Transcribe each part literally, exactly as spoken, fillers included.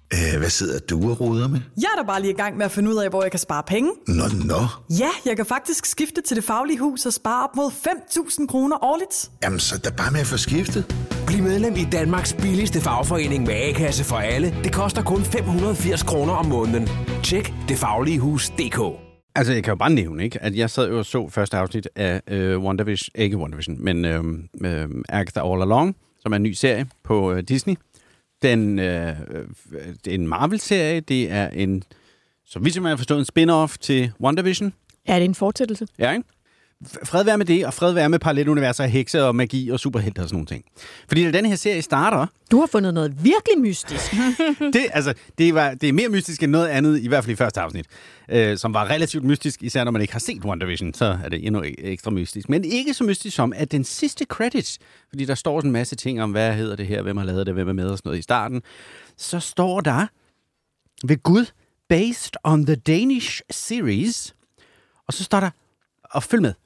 Æh, hvad sidder du og roder med? Jeg er da bare lige i gang med at finde ud af, hvor jeg kan spare penge. Nå, nå. Ja, jeg kan faktisk skifte til Det Faglige Hus og spare op mod fem tusind kroner årligt. Jamen, så er der bare med at få skiftet. Bliv medlem i Danmarks billigste fagforening med A-kasse for alle. Det koster kun fem hundrede og firs kroner om måneden. Tjek det faglige hus punktum d k. Altså, jeg kan jo bare nævne, ikke, at jeg sad jo og så første afsnit af øh, WandaVision, ikke WandaVision, men øh, øh, Agatha All Along, som er en ny serie på øh, Disney. Den, øh, det er en Marvel-serie, det er en, så vidt jeg har forstået, en spin-off til WandaVision. Er det en fortsættelse? Ja, ikke? Fred være med det, og fred være med paralleluniverser, hekse og magi og superhelte og sådan nogle ting. Fordi da den her serie starter... Du har fundet noget virkelig mystisk. det, altså, det, var, det er mere mystisk end noget andet, i hvert fald i første afsnit, øh, som var relativt mystisk, især når man ikke har set WandaVision, så er det endnu ekstra mystisk. Men ikke så mystisk som, at den sidste credits, fordi der står sådan en masse ting om, hvad hedder det her, hvem har lavet det, hvem er med og sådan noget i starten, så står der ved Gud, based on the Danish series, og så står der, og følg med,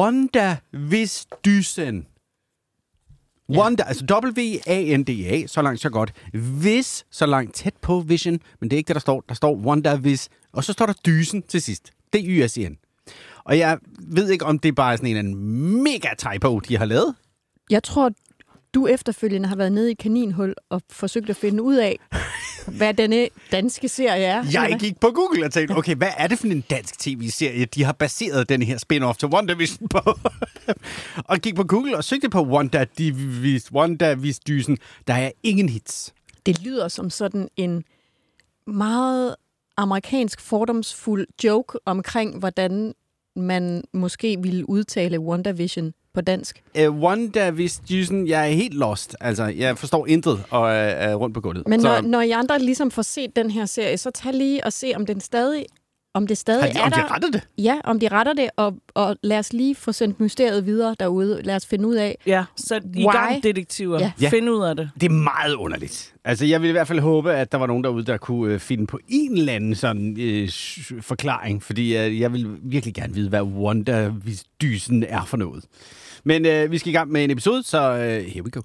WandaVision. Wanda, ja. Altså W A N D A, så langt så godt. Vis, så langt tæt på Vision, men det er ikke det, der står. Der står WandaVis, og så står der dysen til sidst. D Y S E N. Og jeg ved ikke, om det er bare sådan en, en mega typo, de har lavet. Jeg tror, du efterfølgende har været nede i et kaninhul og forsøgt at finde ud af, hvad denne danske serie er. Jeg gik på Google og tænkte, okay, hvad er det for en dansk tv-serie, de har baseret den her spin-off til WandaVision på? Og gik på Google og søgte på WandaVis, WandaVis-dysen. Der er ingen hits. Det lyder som sådan en meget amerikansk fordomsfuld joke omkring, hvordan man måske ville udtale WandaVision på dansk. Uh, WandaVis-dysen, jeg er helt lost. Altså, jeg forstår intet og er, er rundt på gulvet. Men når, så, når I andre ligesom får set den her serie, så tag lige og se, om den stadig, om det stadig de, er om der. de retter det? Ja, om de retter det, og, og lad os lige få sendt mysteriet videre derude. Lad os finde ud af, ja, sæt i gang, detektiver. Ja. Find ud af det. Det er meget underligt. Altså, jeg vil i hvert fald håbe, at der var nogen derude, der kunne øh, finde på en eller anden sådan øh, forklaring, fordi øh, jeg vil virkelig gerne vide, hvad WandaVis-dysen er for noget. Men øh, vi skal i gang med en episode, så øh, here we go.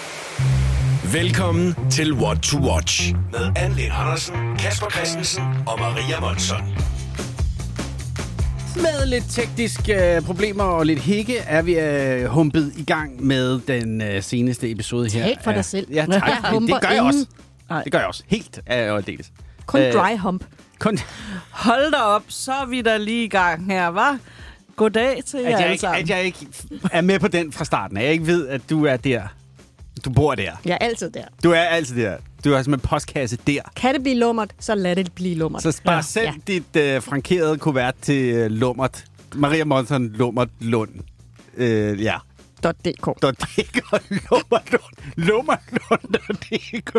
Velkommen til What to Watch med Anne-Lene Andersen, Kasper Christensen og Maria Monson. Med lidt tekniske øh, problemer og lidt hikke er vi øh, humpet i gang med den øh, seneste episode her. Tag for dig selv. Ja, tak. Ja, det, det gør jeg også. Nej. Det gør jeg også. Helt øh, og dels. Kun dry hump. Kun... Hold da op, så er vi da lige i gang her, hva'? Goddag til jer alle sammen. At jeg ikke er med på den fra starten. At jeg ikke ved, at du er der. Du bor der. Jeg er altid der. Du er altid der. Du er som en postkasse der. Kan det blive lummert, så lad det blive lummert. Så bare ja. send ja. dit øh, frankerede kuvert til øh, lummert. Maria Monson, lummert Lund. Øh, ja. .dk. .dk. Lummert Lund. Lummert Lund.dk.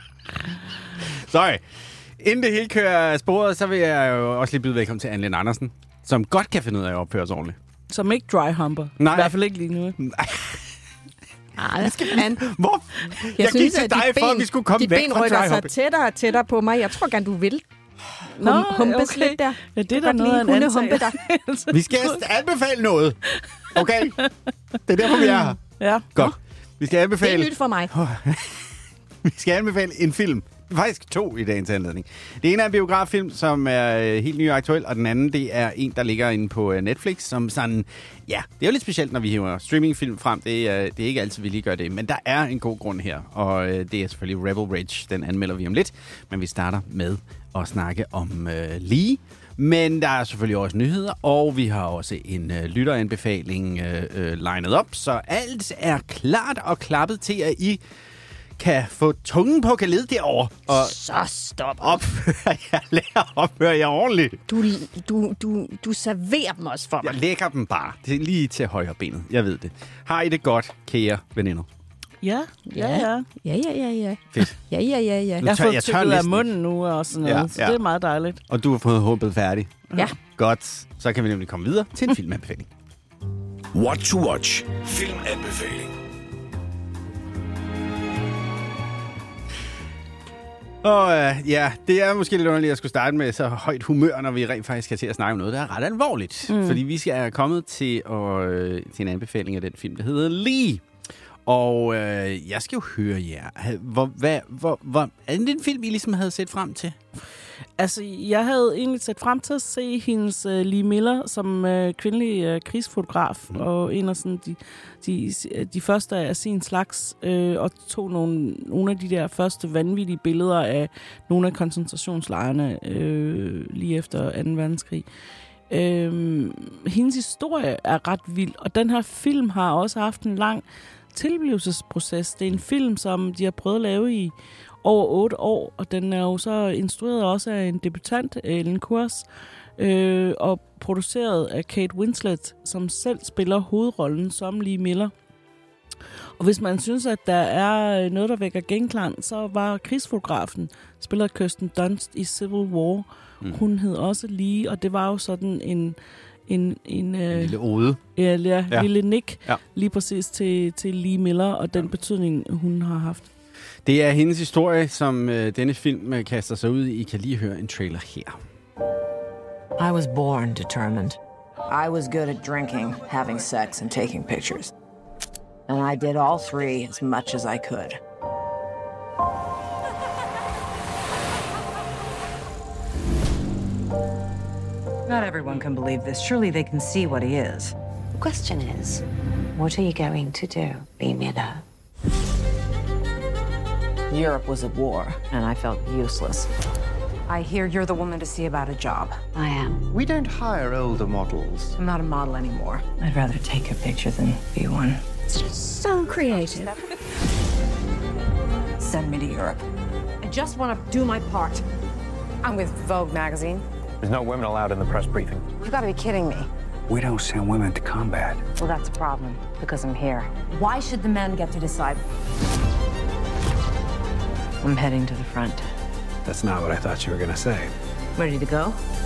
Sorry. Inden det hele kører af sporet, så vil jeg jo også lige byde velkommen til Anne-Lene Andersen, som godt kan finde ud af at opføre sig ordentligt. Som ikke dry humper. Nej. I hvert fald ikke lige nu. Nej. Ah, det skal man. Hvor? Jeg, jeg synes, gik til dig ben, for, at vi skulle komme væk fra dry hump. De ben rykker hump. sig tættere og tættere på mig. Jeg tror gerne, du vil. Nå, Hum, humpes okay. lidt der. Ja, det er der noget af en antagelse. Vi skal anbefale noget. Okay? Det er derfor, vi er her. Ja. Godt. Vi skal anbefale... Det er nyt for mig. Vi skal anbefale en film. Faktisk to i dagens anledning. Det ene er en biograffilm, som er øh, helt ny og aktuel, og den anden, det er en, der ligger inde på øh, Netflix, som sådan, ja, det er jo lidt specielt, når vi hiver streamingfilm frem. Det er, det er ikke altid, vi lige gør det, men der er en god grund her, og øh, det er selvfølgelig Rebel Ridge. Den anmelder vi om lidt, men vi starter med at snakke om øh, Lee. Men der er selvfølgelig også nyheder, og vi har også en øh, lytteranbefaling øh, øh, lined op, så alt er klart og klappet til, at I kan få tungen på kaled derovre. Og så stop. Opfører jeg, lærer opfører jeg ordentligt. Du, du, du, du serverer dem også for mig. Jeg lægger dem bare. Det er lige til højre benet. Jeg ved det. Har I det godt, kære veninder? Ja, ja, ja. Ja, ja, ja, ja. Fedt. Ja, ja, ja, ja. Jeg har fået jeg tør tykket af næsten. munden nu og sådan noget, Ja, så ja. det er meget dejligt. Og du har fået håbet færdig. Ja. Godt. Så kan vi nemlig komme videre til en filmanbefaling. What to Watch. Filmanbefaling. Og øh, ja, det er måske lidt underligt at skulle starte med så højt humør, når vi rent faktisk skal til at snakke om noget, der er ret alvorligt. Mm. Fordi vi skal er kommet til, at, øh, til en anbefaling af den film, der hedder Lee. Og øh, jeg skal jo høre jer. Hvor, hvad, hvor, hvor, er det en film, I ligesom havde set frem til? Altså, jeg havde egentlig set frem til at se hendes uh, Lee Miller som uh, kvindelig uh, krigsfotograf, mm. og en af sådan, de, de, de første af sin slags, uh, og tog nogle, nogle af de der første vanvittige billeder af nogle af koncentrationslejrene uh, lige efter anden verdenskrig. Uh, hendes historie er ret vild, og den her film har også haft en lang tilblivelsesproces. Det er en film, som de har prøvet at lave i over otte år, og den er jo så instrueret også af en debutant, Ellen Kurs, øh, og produceret af Kate Winslet, som selv spiller hovedrollen som Lee Miller. Og hvis man synes, at der er noget, der vækker genklang, så var krigsfotografen, spiller Kirsten Dunst i Civil War. Mm. Hun hed også Lee, og det var jo sådan en En, en, øh, en lille ode. Ja, ja, ja. lille nick, ja. lige præcis til, til Lee Miller, og den betydning, hun har haft. Det er hendes historie, som øh, denne film øh, kaster sig ud i. I kan lige høre en trailer her. I was born determined. I was good at drinking, having sex, and taking pictures. And I did all three as much as I could. Not everyone can believe this. Surely they can see what he is. The question is, what are you going to do, Lee Miller? Europe was at war, and I felt useless. I hear you're the woman to see about a job. I am. We don't hire older models. I'm not a model anymore. I'd rather take a picture than be one. It's just so creative. Send me to Europe. I just want to do my part. I'm with Vogue magazine. There's no women allowed in the press briefing. You gotta be kidding me. We don't send women to combat. Well, that's a problem, because I'm here. Why should the men get to decide? I'm heading to the front. That's not what I thought you were gonna say. Ready to go?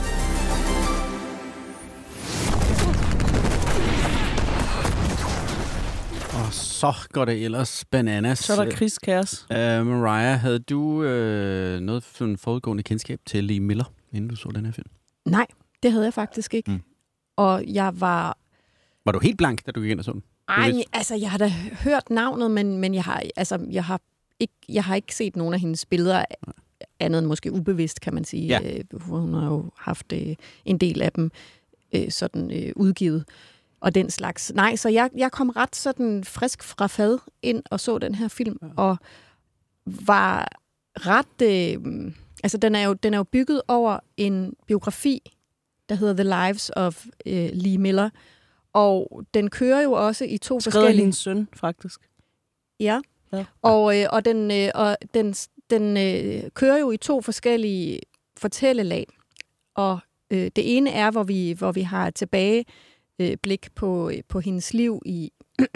Og så går det ellers bananas. Så er der krigskaos. Uh, Mariah, havde du uh, noget forudgående kendskab til Lee Miller, inden du så den her film? Nej, det havde jeg faktisk ikke. Mm. Og jeg var... Var du helt blank, da du gik ind og så den? Ej, altså, jeg har da hørt navnet, men, men jeg, har, altså, jeg, har ikke, jeg har ikke set nogen af hendes billeder, andet end måske ubevidst, kan man sige. Ja. Øh, hun har jo haft øh, en del af dem øh, sådan øh, udgivet, og den slags. Nej, så jeg, jeg kom ret sådan frisk fra fad ind og så den her film, ja. Og var ret... Øh, altså, den er, jo, den er jo bygget over en biografi, der hedder The Lives of øh, Lee Miller, og den kører jo også i to Skrevet forskellige... hendes søn, faktisk. Ja, ja. og, øh, og, den, øh, og den, den øh, kører jo i to forskellige fortællelag. Og øh, det ene er, hvor vi, hvor vi har tilbage øh, blik på, på hendes liv i,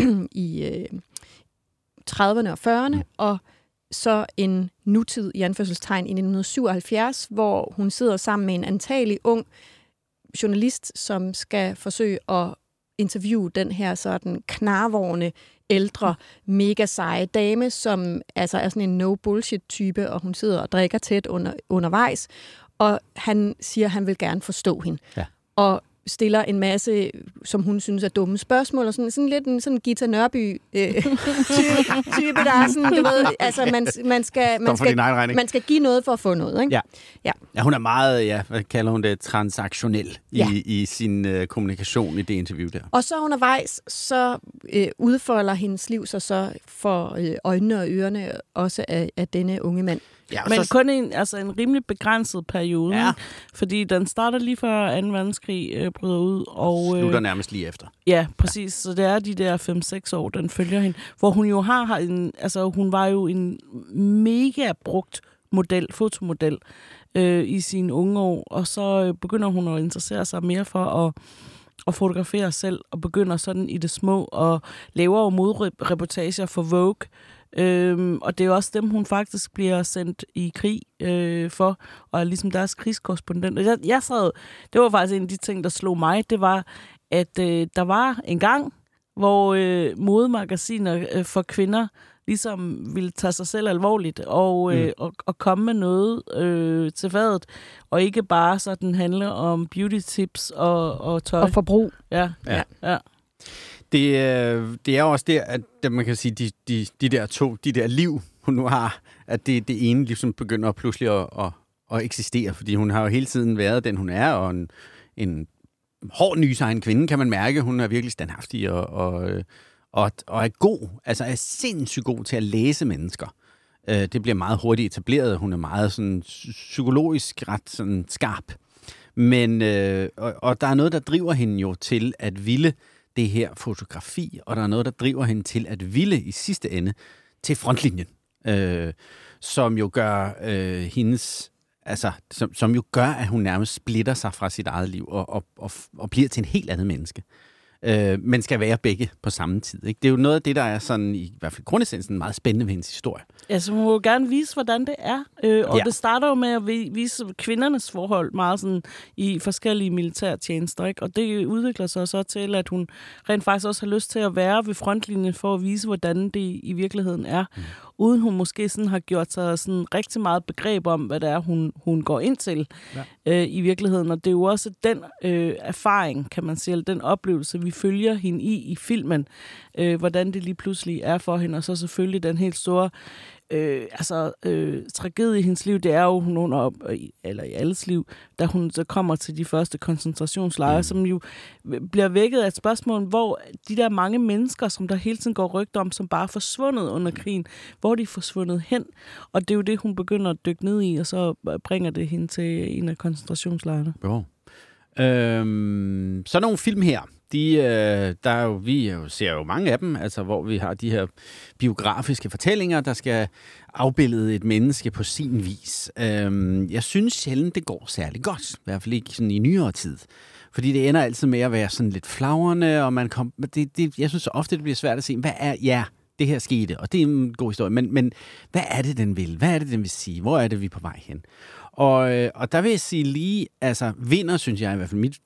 i øh, trediverne og fyrrerne, og så en nutid i anførselstegn i nitten syvoghalvfjerds, hvor hun sidder sammen med en antagelig ung journalist, som skal forsøge at interviewe den her sådan knarvorne, ældre, mega seje dame, som altså er sådan en no-bullshit-type, og hun sidder og drikker tæt under, undervejs, og han siger, at han vil gerne forstå hende. Ja. Og stiller en masse, som hun synes er dumme spørgsmål, og sådan, sådan lidt en sådan Gita Nørby øh, type, type, der er sådan, du ved, altså man, man, skal, man, skal, man skal give noget for at få noget, ikke? Ja. Ja. Ja, hun er meget, ja, hvad kalder hun det, transaktionel ja. i, i sin øh, kommunikation i det interview der. Og så undervejs, så øh, udfolder hendes liv sig så for øh, øjnene og ørerne også af, af denne unge mand. Ja, men så... kun en, altså en rimelig begrænset periode, ja. Fordi den starter lige før anden verdenskrig øh, bryder ud. Og, øh, slutter nærmest lige efter. Ja, præcis. Ja. Så det er de der fem seks år, den følger hende. Hvor hun jo har, har en, altså hun var jo en mega brugt model, fotomodel øh, i sine unge år, og så øh, begynder hun at interessere sig mere for at og fotografere selv, og begynder sådan i det små, og laver jo modreportager for Vogue. Øhm, og det er jo også dem, hun faktisk bliver sendt i krig øh, for, og er ligesom deres krigskorrespondent. Jeg, jeg sad, det var faktisk en af de ting, der slog mig, det var, at øh, der var en gang, hvor øh, modemagasiner øh, for kvinder ligesom ville tage sig selv alvorligt og, øh, mm. og, og komme med noget øh, til fadet, og ikke bare sådan handle om beauty tips og, og tøj. Og forbrug. Ja, ja. ja. Det, øh, det er jo også der, at man kan sige, de, de, de der to, de der liv, hun nu har, at det, det ene ligesom begynder pludselig at, at, at eksistere, fordi hun har jo hele tiden været den, hun er, og en, en hård nysegen kvinde, kan man mærke. Hun er virkelig standhaftig og, og, og, og er god, altså er sindssygt god til at læse mennesker. Det bliver meget hurtigt etableret. Hun er meget sådan psykologisk ret sådan skarp. Men, øh, og, og der er noget, der driver hende jo til at ville det her fotografi, og der er noget, der driver hende til at ville i sidste ende til frontlinjen, øh, som jo gør øh, hendes, altså, som, som jo gør, at hun nærmest splitter sig fra sit eget liv og, og, og, og bliver til en helt andet menneske. Øh, men skal være begge på samme tid. Ikke? Det er jo noget af det, der er sådan, i hvert fald grundessensen, meget spændende ved hendes historie. Ja, så hun må jo gerne vise, hvordan det er. Øh, og ja. Det starter jo med at vise kvindernes forhold meget sådan i forskellige militærtjenester. Ikke? Og det udvikler sig så til, at hun rent faktisk også har lyst til at være ved frontlinjen for at vise, hvordan det i virkeligheden er. Mm. Uden hun måske sådan har gjort sig sådan rigtig meget begreb om, hvad det er, hun, hun går ind til ja. øh, i virkeligheden. Og det er jo også den øh, erfaring, kan man sige, eller den oplevelse, vi følger hende i i filmen, øh, hvordan det lige pludselig er for hende. Og så selvfølgelig den helt store øh, altså, øh, tragedie i hendes liv, det er jo, hun op, eller i alles liv, da hun så kommer til de første koncentrationslejre, mm. som jo bliver vækket af et spørgsmål, hvor de der mange mennesker, som der hele tiden går rygter om, som bare er forsvundet under krigen, hvor er de forsvundet hen? Og det er jo det, hun begynder at dykke ned i, og så bringer det hende til en af koncentrationslejrene. Jo. Øhm, så nogle film her. De, øh, der er jo, vi jo, ser jo mange af dem, altså, hvor vi har de her biografiske fortællinger, der skal afbillede et menneske på sin vis. Øhm, jeg synes sjældent, det går særlig godt. I hvert fald ikke sådan i nyere tid. Fordi det ender altid med at være sådan lidt flagrende, og man kom, det, det, jeg synes ofte, det bliver svært at se, hvad er, ja, det her skete, og det er en god historie, men, men hvad er det, den vil? Hvad er det, den vil sige? Hvor er det, vi er på vej hen? Og, og der vil jeg sige lige, altså vinder, synes jeg i hvert fald mit,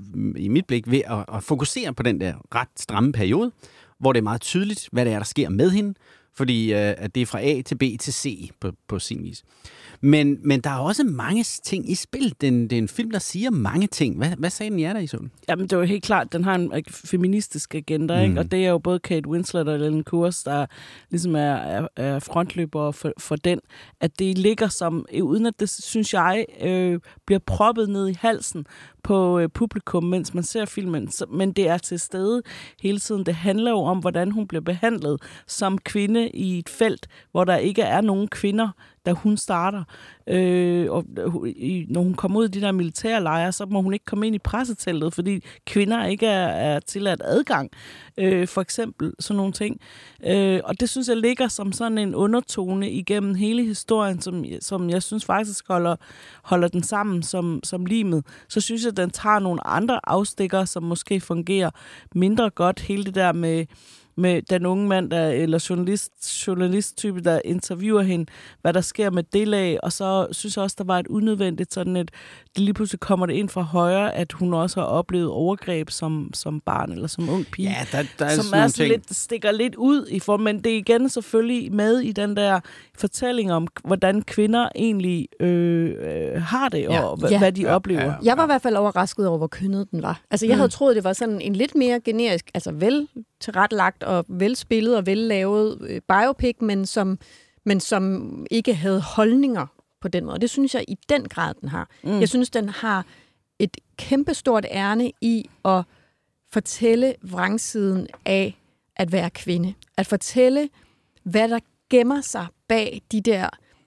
i mit blik, ved at, at fokusere på den der ret stramme periode, hvor det er meget tydeligt, hvad det er, der sker med hende, fordi øh, at det er fra A til B til C på, på sin vis. Men, men der er også mange ting i spil. Den, det er en film, der siger mange ting. Hvad, hvad sagde den jer der i sådan? Jamen, det er jo helt klart, den har en feministisk agenda, mm. ikke? Og det er jo både Kate Winslet og Ellen Kurs, der ligesom er, er, er frontløbere for, for den. At det ligger som, uden at det, synes jeg, øh, bliver proppet ned i halsen på øh, publikum, mens man ser filmen. Så, men det er til stede hele tiden. Det handler jo om, hvordan hun bliver behandlet som kvinde i et felt, hvor der ikke er nogen kvinder, da hun starter. Øh, og når hun kommer ud i de der militærlejre, så må hun ikke komme ind i presseteltet, fordi kvinder ikke er, er tilladt adgang. Øh, for eksempel sådan nogle ting. Øh, og det synes jeg ligger som sådan en undertone igennem hele historien, som, som jeg synes faktisk holder, holder den sammen som, som limet. Så synes jeg, at den tager nogle andre afstikker, som måske fungerer mindre godt. Hele det der med med den unge mand, der, eller journalist, journalisttype, der interviewer hende, hvad der sker med det lag, og så synes jeg også, der var et unødvendigt sådan et, det lige pludselig kommer det ind fra højre, at hun også har oplevet overgreb som, som barn, eller som ung pige, ja, der, der er som er sådan lidt, stikker lidt ud i form, men det er igen selvfølgelig med i den der fortælling om, hvordan kvinder egentlig øh, øh, har det, og ja. Ja. hvad de ja. oplever. Ja. Jeg var i hvert fald overrasket over, hvor kønnet den var. Altså, jeg mm. havde troet, det var sådan en lidt mere generisk, altså vel tilrettelagt og velspillet og vellavet øh, biopic, men som, men som ikke havde holdninger på den måde. Det synes jeg i den grad, den har. Mm. Jeg synes, den har et kæmpestort ærne i at fortælle vrangsiden af at være kvinde. At fortælle, hvad der gemmer sig bag de der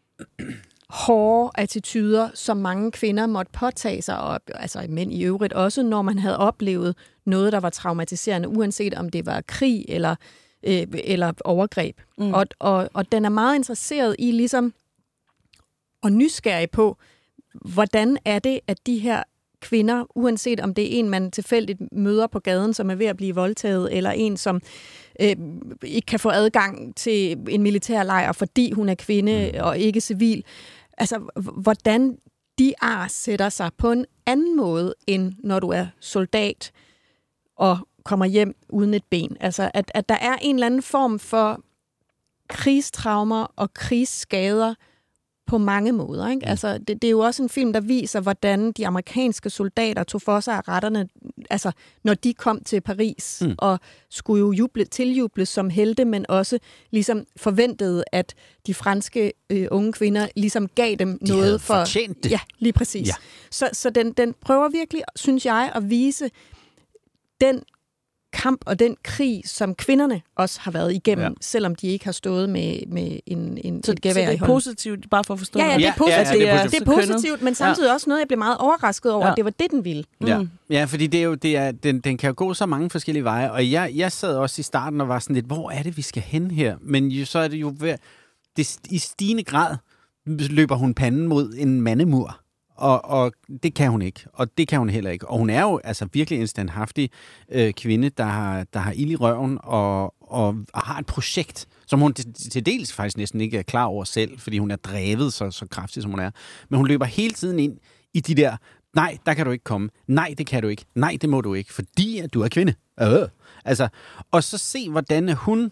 hårde attityder, som mange kvinder måtte påtage sig, og altså mænd i øvrigt også, når man havde oplevet noget, der var traumatiserende, uanset om det var krig eller, øh, eller overgreb. Mm. Og, og, og den er meget interesseret i ligesom og nysgerrig på, hvordan er det, at de her kvinder, uanset om det er en, man tilfældigt møder på gaden, som er ved at blive voldtaget, eller en, som øh, ikke kan få adgang til en militærlejr, fordi hun er kvinde og ikke civil. Altså, hvordan de ar sætter sig på en anden måde, end når du er soldat og kommer hjem uden et ben. Altså, at, at der er en eller anden form for krigstraumer og krigsskader på mange måder. Ikke? Altså, det, det er jo også en film, der viser, hvordan de amerikanske soldater tog for sig af retterne altså, når de kom til Paris Mm. og skulle jo juble, tiljubles som helte, men også ligesom forventede, at de franske øh, unge kvinder ligesom gav dem De noget havde for... fortjent det. Ja, lige præcis. Ja. Så, så den, den prøver virkelig, synes jeg, at vise den kamp og den krig, som kvinderne også har været igennem, ja. selvom de ikke har stået med, med en, en, Så, et gevær så i det er hånden. positivt, bare for at forstå Ja, ja, det er positivt, Ja, ja, det det er er, positivt. det er positivt men samtidig ja. også noget, jeg blev meget overrasket over, Ja. at det var det, den ville. Ja, ja, fordi det er jo, det er, den, den kan jo gå så mange forskellige veje, og jeg, jeg sad også i starten og var sådan lidt, hvor er det, vi skal hen her? Men jo, så er det jo ved, det, i stigende grad løber hun panden mod en mandemur, og, og det kan hun ikke, og det kan hun heller ikke. Og hun er jo altså virkelig en standhaftig øh, kvinde, der har, der har ild i røven og, og, og har et projekt, som hun til, til dels faktisk næsten ikke er klar over selv, fordi hun er drevet så, så kraftigt, som hun er. Men hun løber hele tiden ind i de der, nej, der kan du ikke komme. Nej, det kan du ikke. Nej, det må du ikke, fordi at du er kvinde. Øh. Altså, og så se, hvordan hun,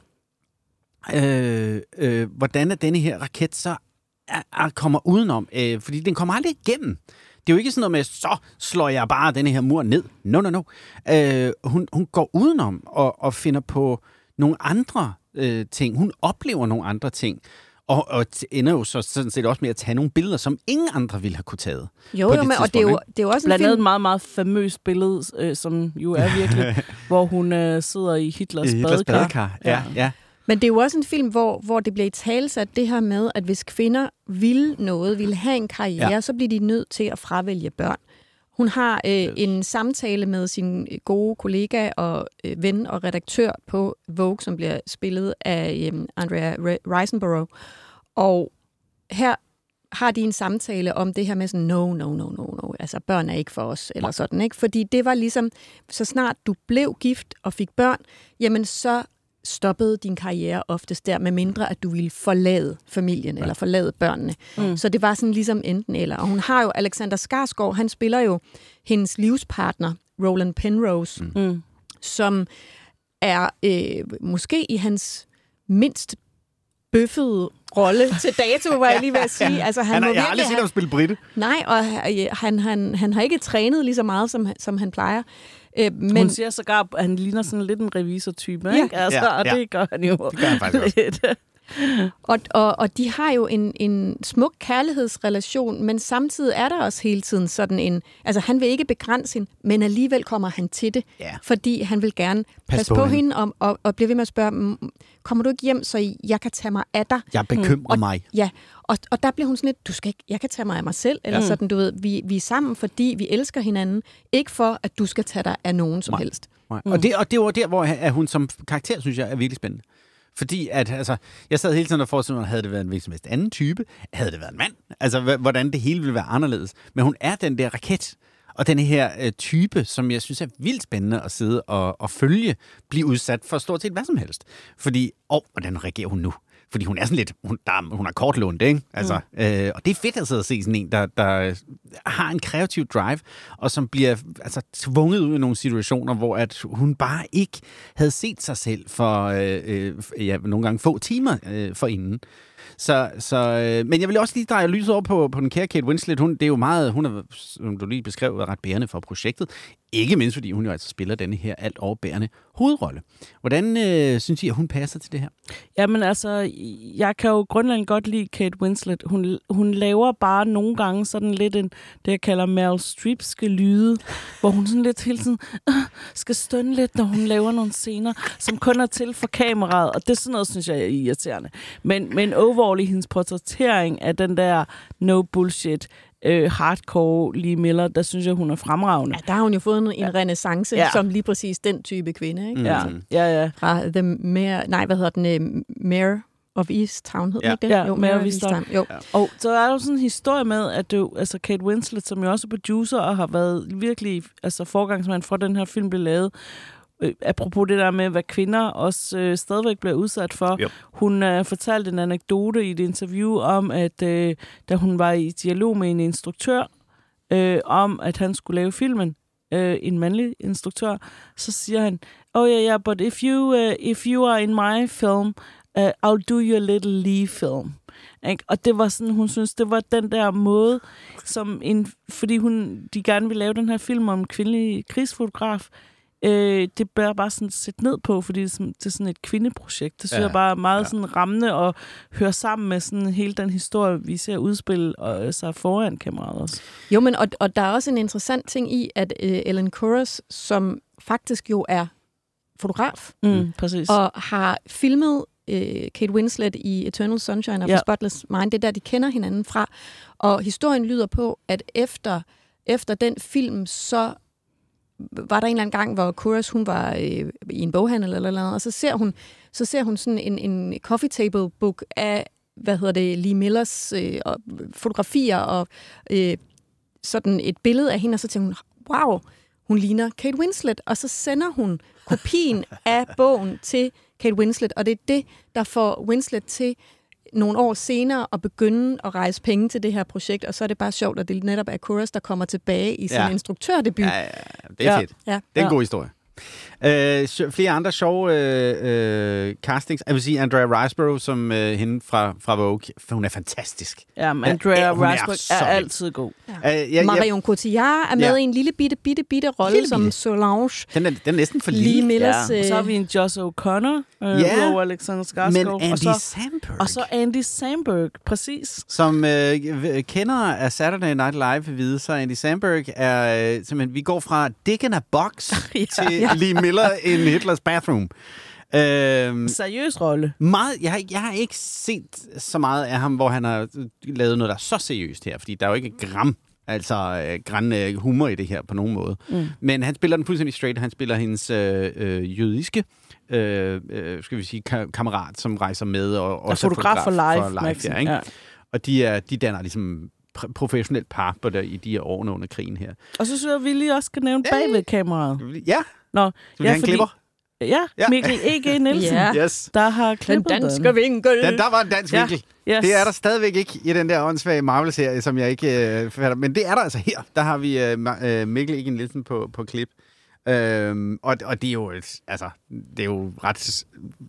øh, øh, hvordan er denne her raket så er, er, kommer udenom. Øh, fordi den kommer aldrig igennem. Det er jo ikke sådan noget med, så slår jeg bare denne her mur ned. No, no, no. Øh, hun, hun går udenom og, og finder på nogle andre øh, ting. Hun oplever nogle andre ting. Og, og ender jo så sådan set også med at tage nogle billeder, som ingen andre ville have kunne taget. Jo, jo, men, og det er jo, det er jo også blandt en andet film... et meget, meget famøst billede, øh, som jo er virkelig, hvor hun øh, sidder i Hitlers, I Hitlers badekar. badekar. Ja, ja. Men det er jo også en film, hvor, hvor det bliver italesat det her med, at hvis kvinder vil noget, vil have en karriere, ja. så bliver de nødt til at fravælge børn. Hun har øh, en samtale med sin gode kollega og øh, ven og redaktør på Vogue, som bliver spillet af øh, Andrea Riseborough. Og her har de en samtale om det her med sådan, no, no, no, no, no, altså børn er ikke for os, eller sådan, ikke? Fordi det var ligesom, så snart du blev gift og fik børn, jamen så stoppede din karriere oftest der, med mindre at du ville forlade familien, ja. eller forlade børnene. Mm. Så det var sådan ligesom enten eller. Og hun har jo, Alexander Skarsgård, han spiller jo hendes livspartner, Roland Penrose, mm. som er øh, måske i hans mindst bøffede rolle til dato, var jeg lige ved at sige. Altså, han han har, må jeg har aldrig set ham spille Britte. Nej, og han, han, han har ikke trænet lige så meget, som, som han plejer. Øh, men... Hun siger sågar, at han ligner sådan lidt en revisortype, ikke? Ja. Altså, Ja, og ja. det gør han jo. Det gør han faktisk lidt. Og, og, og de har jo en, en smuk kærlighedsrelation, men samtidig er der også hele tiden sådan en... Altså, han vil ikke begrænse hende, men alligevel kommer han til det, Ja. fordi han vil gerne Pas passe på på, på hende. hende og, og, og blive ved med at spørge, "Mm, kommer du ikke hjem, så jeg kan tage mig af dig?" Jeg bekymrer og, mig. Ja, og, og der bliver hun sådan lidt, du skal ikke, jeg kan tage mig af mig selv, eller Ja. sådan, du ved, vi, vi er sammen, fordi vi elsker hinanden, ikke for, at du skal tage dig af nogen som Nej. helst. Nej. Og, det, og det var der, hvor at hun som karakter, synes jeg, er virkelig spændende. Fordi at, altså, jeg sad hele tiden og forestillede mig, havde det været en hvilken som helst anden type, havde det været en mand, altså h- hvordan det hele ville være anderledes. Men hun er den der raket, og den her øh, type, som jeg synes er vildt spændende at sidde og, og følge, blive udsat for stort set hvad som helst. Fordi, åh, hvordan reagerer hun nu? Fordi hun er sådan lidt, hun, der, hun er kortlundt, ikke? Altså, mm. øh, og det er fedt at sidde og se sådan en, der, der har en kreativ drive, og som bliver altså, tvunget ud i nogle situationer, hvor at hun bare ikke havde set sig selv for øh, øh, ja, nogle gange få timer øh, forinden. Så, så, øh, men jeg vil også lige dreje lyset over på, på den kære Kate Winslet. Hun, det er jo meget, hun er, som du lige beskrev, ret bærende for projektet. Ikke mindst, fordi hun jo altså spiller denne her alt overbærende hovedrolle. Hvordan øh, synes I, at hun passer til det her? Jamen altså, jeg kan jo grundlæggende godt lide Kate Winslet. Hun, hun laver bare nogle gange sådan lidt en, det jeg kalder Meryl Streepske lyde, hvor hun sådan lidt hele tiden øh, skal stønne lidt, når hun laver nogle scener, som kun er til for kameraet, og det er sådan noget, synes jeg er irriterende. Men, men overall i hendes portrættering af den der no bullshit, øh, hardcore Lee Miller, der synes jeg, hun er fremragende. Ja, der har hun jo fået en, en ja. renaissance, Ja. som lige præcis den type kvinde, ikke? Mm. Ja, ja, ja. Fra The Mayor, nej, hvad hedder den? Uh, Mayor of Easttown, hed Ja. den ikke det? Ja, jo, Mayor of Easttown. Jo. Ja. Og så er der jo sådan en historie med, at det, altså Kate Winslet, som jo også er producer og har været virkelig altså forgangsmand for, at den her film blev lavet, øh, apropos det der med, hvad kvinder også øh, stadigvæk bliver udsat for. Jo. Hun har øh, fortalt en anekdote i et interview om, at øh, da hun var i dialog med en instruktør, øh, om at han skulle lave filmen, øh, en mandlig instruktør, så siger han, oh yeah, yeah, but if you, uh, if you are in my film, Uh, I'll do your little Lee film. Ikke? Og det var sådan, hun synes, det var den der måde, som en, fordi hun, de gerne ville lave den her film om en kvindelig krigsfotograf. Øh, det bør bare sådan sætte ned på, fordi det er sådan, det er sådan et kvindeprojekt. Det synes ja, jeg bare er meget ja. sådan rammende og hører sammen med sådan hele den historie, vi ser udspille og sig foran kameraet også. Jo, men og, og der er også en interessant ting i, at øh, Ellen Kuras, som faktisk jo er fotograf, mm, præcis. og har filmet øh, Kate Winslet i Eternal Sunshine of ja. the Spotless Mind, det er der, de kender hinanden fra. Og historien lyder på, at efter, efter den film, så var der en eller anden gang, hvor Kuras, hun var øh, i en boghandel eller noget, og så ser hun, så ser hun sådan en, en coffee table book af, hvad hedder det, Lee Millers øh, og fotografier og øh, sådan et billede af hende, og så tænker hun, wow, hun ligner Kate Winslet, og så sender hun kopien af bogen til Kate Winslet, og det er det, der får Winslet til nogle år senere at begynde at rejse penge til det her projekt, og så er det bare sjovt, at det netop er Kuras, der kommer tilbage i sin ja. instruktørdebut. Ja, ja, det er ja. fedt. Ja. Det er en ja. god historie. Uh, flere andre sjove uh, uh, castings. Jeg vil sige Andrea Riseborough som uh, hende fra, fra Vogue. For hun er fantastisk. Ja, men Andrea uh, Riseborough er, er altid god. Ja. Uh, ja, Marion Cotillard er med ja. i en lille bitte, bitte, bitte rolle lille som bitte. Solange. Den er, den er næsten for lille. Lee Millers, ja. Og så har vi en Joss O'Connor, uh, ja. udover Alexander Skarsgård. Men Andy og så, Samberg. Og så Andy Samberg, præcis. Som uh, kender af Saturday Night Live vil vide, så Andy Samberg er uh, simpelthen, vi går fra Dick in a Box ja. til ja. Lee Miller in Hitler's Bathroom. Øhm, Seriøs rolle. Meget, jeg, har, jeg har ikke set så meget af ham, hvor han har lavet noget, der er så seriøst her, fordi der er jo ikke gram, altså øh, græn øh, humor i det her på nogen måde. Mm. Men han spiller den fuldstændig straight. Han spiller hendes øh, øh, jødiske øh, øh, skal vi sige, ka- kammerat, som rejser med. Og, og fotograf for live. For live ja, ikke? Ja. Og de, er, de danner ligesom pr- professionelt par på der, i de her årene under krigen her. Og så synes jeg, at vi lige også skal nævne bagved kameraet. Ja. Nå, skal vi have en klipper? Ja, ja, Mikkel E G Nielsen, ja. yes. der har klippet den. danske den. vinkel. Den, der var en dansk ja. vinkel. Yes. Det er der stadigvæk ikke i den der åndssvage Marvel-serie, som jeg ikke øh, fatter. Men det er der altså her. Der har vi øh, Mikkel E G Nielsen på, på klip. Øhm, og, og det er jo et, altså, det er jo ret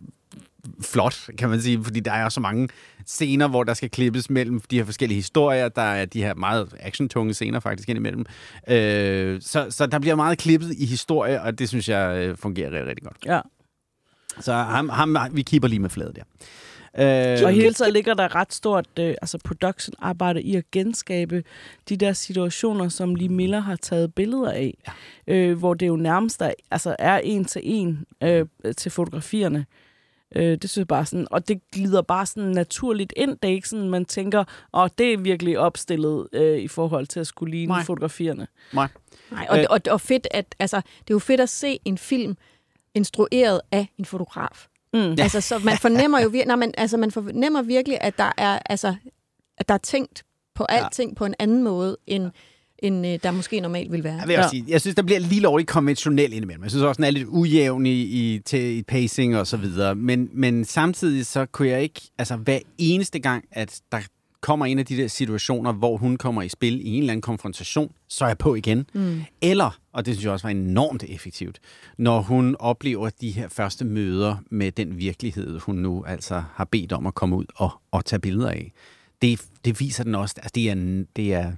flot, kan man sige, fordi der er så mange scener, hvor der skal klippes mellem de her forskellige historier. Der er de her meget actiontunge scener faktisk indimellem. Øh, så, så der bliver meget klippet i historie, og det synes jeg fungerer rigtig, rigtig godt. Ja. Så ham, ham, vi kipper lige med fladet der. Øh, og hele tiden ligger der ret stort øh, altså production-arbejde i at genskabe de der situationer, som Lee Miller har taget billeder af, ja. øh, hvor det jo nærmest er, altså er en til en øh, til fotografierne. Øh, det synes jeg bare sådan, og det glider bare sådan naturligt ind. Det er ikke sådan, man tænker, åh, oh, det er virkelig opstillet øh, i forhold til at skulle ligne Nej. fotografierne. Nej. Nej, og, øh. og, og fedt, at, altså, det er jo fedt at se en film instrueret af en fotograf. Mm. Altså, så man fornemmer jo virkelig, nej, man, altså, man fornemmer virkelig, at der er, altså, at der er tænkt på alting ja. på en anden måde, end, end øh, der måske normalt vil være. Jeg, vil ja. sige, jeg synes, der bliver lige lovligt konventionelt indimellem. Jeg synes også, den er lidt ujævn i, i, til, i pacing og så videre. Men, men samtidig så kunne jeg ikke, altså hver eneste gang, at der kommer en af de der situationer, hvor hun kommer i spil i en eller anden konfrontation, så er jeg på igen. Mm. Eller, og det synes jeg også var enormt effektivt, når hun oplever de her første møder med den virkelighed, hun nu altså har bedt om at komme ud og, og tage billeder af. Det, det viser den også. Altså, det er, det er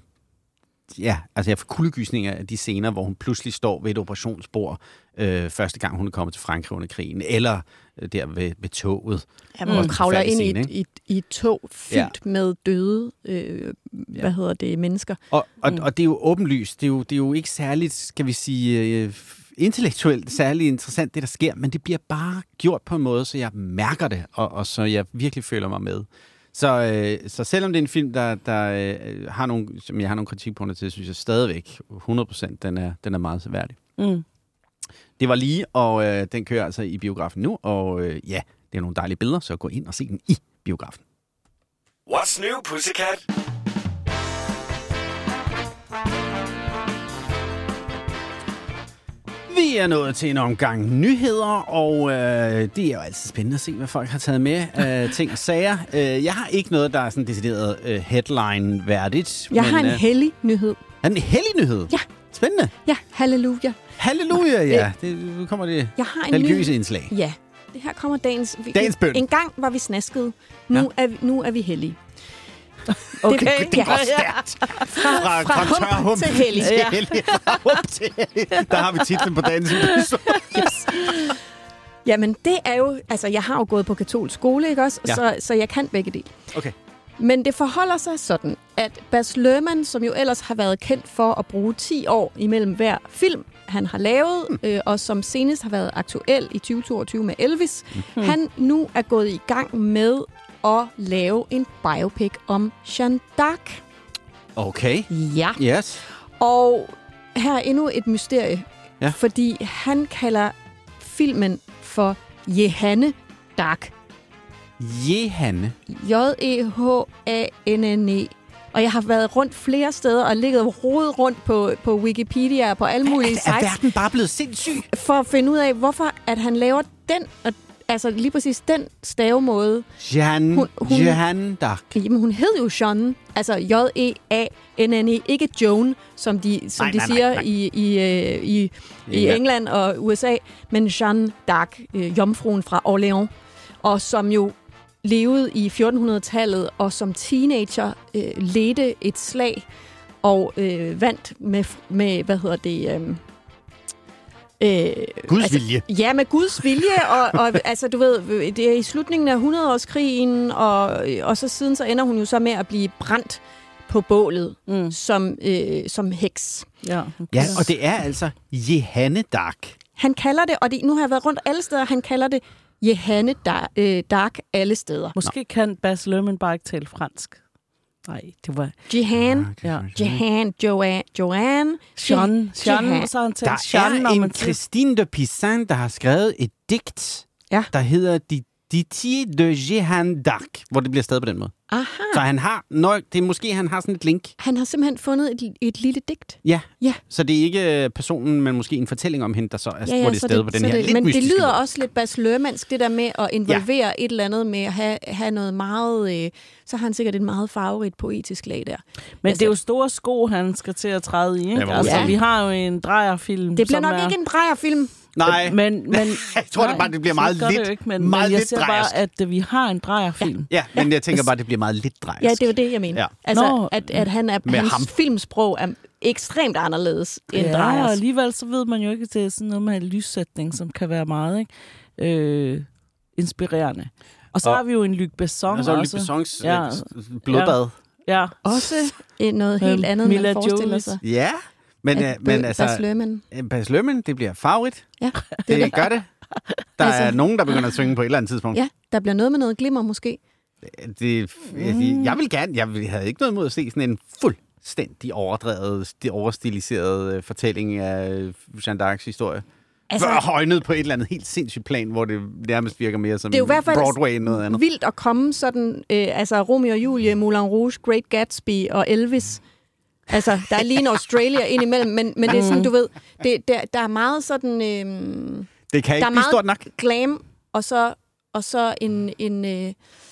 ja, altså jeg får kuldegysninger af de scener, hvor hun pludselig står ved et operationsbord øh, første gang, hun er kommet til Frankrig under krigen, eller øh, der ved, ved toget. Ja, hun mm. kravler ind scene, i, et, i, et, i et tog fyldt ja. med døde øh, ja. hvad hedder det, mennesker. Og, og, mm. og det er jo åbenlyst. Det er jo, det er jo ikke særligt, skal vi sige, øh, intellektuelt særligt interessant, det der sker, men det bliver bare gjort på en måde, så jeg mærker det, og, og så jeg virkelig føler mig med. Så, øh, så selvom det er en film, der, der øh, har nogle, som jeg har nogle kritikpunkter til, synes jeg stadigvæk hundrede procent, den er, den er meget seværdig. Mm. Det var lige, og øh, den kører altså i biografen nu, og øh, ja, det er nogle dejlige billeder, så gå ind og se den i biografen. What's new, Pussycat? Vi er nået til en omgang nyheder, og øh, det er jo altid spændende at se, hvad folk har taget med øh, ting og sager. Øh, jeg har ikke noget, der er sådan decideret øh, headline-værdigt. Jeg men, har en øh, hellig nyhed. En hellig nyhed? Ja. Spændende. Ja, halleluja. Halleluja, ja. Det kommer det jeg har en religiøse ny... indslag. Ja, det her kommer dagens... Dagens bøn. En gang var vi snaskede. Nu, ja. er, vi, nu er vi hellige. Okay. Det, det går stærkt. Fra, fra, fra, fra tør hump hump til hellig. til hellig. Fra hump til hellig. Der har vi titlen på dagens episode. Yes. Jamen, det er jo... Altså, jeg har jo gået på katolsk skole, ikke også? Ja. Så, så jeg kan begge dele. Okay. Men det forholder sig sådan, at Baz Luhrmann, som jo ellers har været kendt for at bruge ti år imellem hver film, han har lavet, mm. øh, og som senest har været aktuel i tyve toogtyve med Elvis, mm. han nu er gået i gang med at lave en biopic om Jeanne d'Arc. Okay. Ja. Yes. Og her er endnu et mysterie, ja. fordi han kalder filmen for Jehanne d'Arc. Jehanne. J E H A N N E. Og jeg har været rundt flere steder og ligget og rodet rundt på, på Wikipedia og på alle mulige sites. Er, er verden bare blevet sindssyg? For at finde ud af, hvorfor at han laver den, og, altså lige præcis den stavemåde. Jeanne, hun, hun, Jeanne d'Arc. Jamen, hun hed jo Jeanne. Altså J E A N N E. Ikke Joan, som de, som nej, de nej, siger nej, nej. i, i, i, i ja. England og U S A. Men Jeanne d'Arc, øh, jomfruen fra Orléans. Og som jo levede i fjortenhundredetallet, og som teenager øh, ledte et slag og øh, vandt med, med, hvad hedder det... Øh, Øh, Guds altså, vilje. Ja, med Guds vilje, og, og altså, du ved, det er i slutningen af hundrede-årskrigen, og, og så siden så ender hun jo så med at blive brændt på bålet mm. som, øh, som heks. Ja, ja, og det er altså Jehanne d'Arc. Han kalder det, og det, nu har jeg været rundt alle steder, han kalder det Jehanne d'Arc alle steder. Måske Nå. kan Baz Luhrmann bare ikke tale fransk. Nej, det var... Jehan, ja. Jehan, Joanne, Joanne, Jeanne, Jeanne, så han der Jeanne, er en Christine de Pizan, der har skrevet et digt, ja. der hedder De Ditier de Jehanne d'Arc, hvor det bliver stadig på den måde. Aha. Så han har nok, det er måske, han har sådan et link. Han har simpelthen fundet et, et lille digt. Ja. ja, så det er ikke personen, men måske en fortælling om hende, der så er, ja, ja, hvor det er stadig på den her det, lidt men mystiske det lyder måde. også lidt Baz Luhrmannsk, det der med at involvere ja. et eller andet med at have, have noget meget... Øh, så har han sikkert et meget farverigt poetisk lag der. Men altså, det er jo store sko, han skal til at træde i, ikke? Ja, altså, ja. vi har jo en drejerfilm. Det bliver nok er... ikke en drejerfilm. Nej, men, men, jeg tror, nej, det, bare, det bliver meget det lidt, det ikke, men, meget men jeg lidt siger drejersk. bare, at vi har en drejerfilm. Ja, ja, men jeg tænker bare, at det bliver meget lidt drejersk. Ja, det er jo det, jeg mener. Ja. Altså, Nå, at, at han er, hans ham. filmsprog er ekstremt anderledes end ja, drejers. og alligevel så ved man jo ikke, at det er sådan noget med lyssætning, som kan være meget ikke? Øh, inspirerende. Og så og, har vi jo en Luc Besson og så er også. Luc Bessons ja. blodbad. Ja. Også noget helt andet, Mila man forestiller Jones. sig. Ja, men, at, men altså... Baz Luhrmann. Baz Luhrmann, det bliver favorit. Ja, det, det gør det. Der altså, er nogen, der begynder at synge på et eller andet tidspunkt. Ja, der bliver noget med noget glimmer måske. Det, jeg, jeg vil gerne... Jeg havde ikke noget imod at se sådan en fuldstændig overdrevet, overstiliseret fortælling af Jeanne d'Arcs historie. Altså, højnet på et eller andet helt sindssygt plan, hvor det nærmest virker mere som det er jo i hvert fald Broadway end noget andet. Vildt at komme sådan, øh, altså Romeo og Julie, Moulin Rouge, Great Gatsby og Elvis. Altså, der er lige en Australia indimellem, men, men det er sådan, du ved, det, der, der er meget sådan... Øh, det kan ikke blive stort nok. Glam, og så, og så en, en, øh,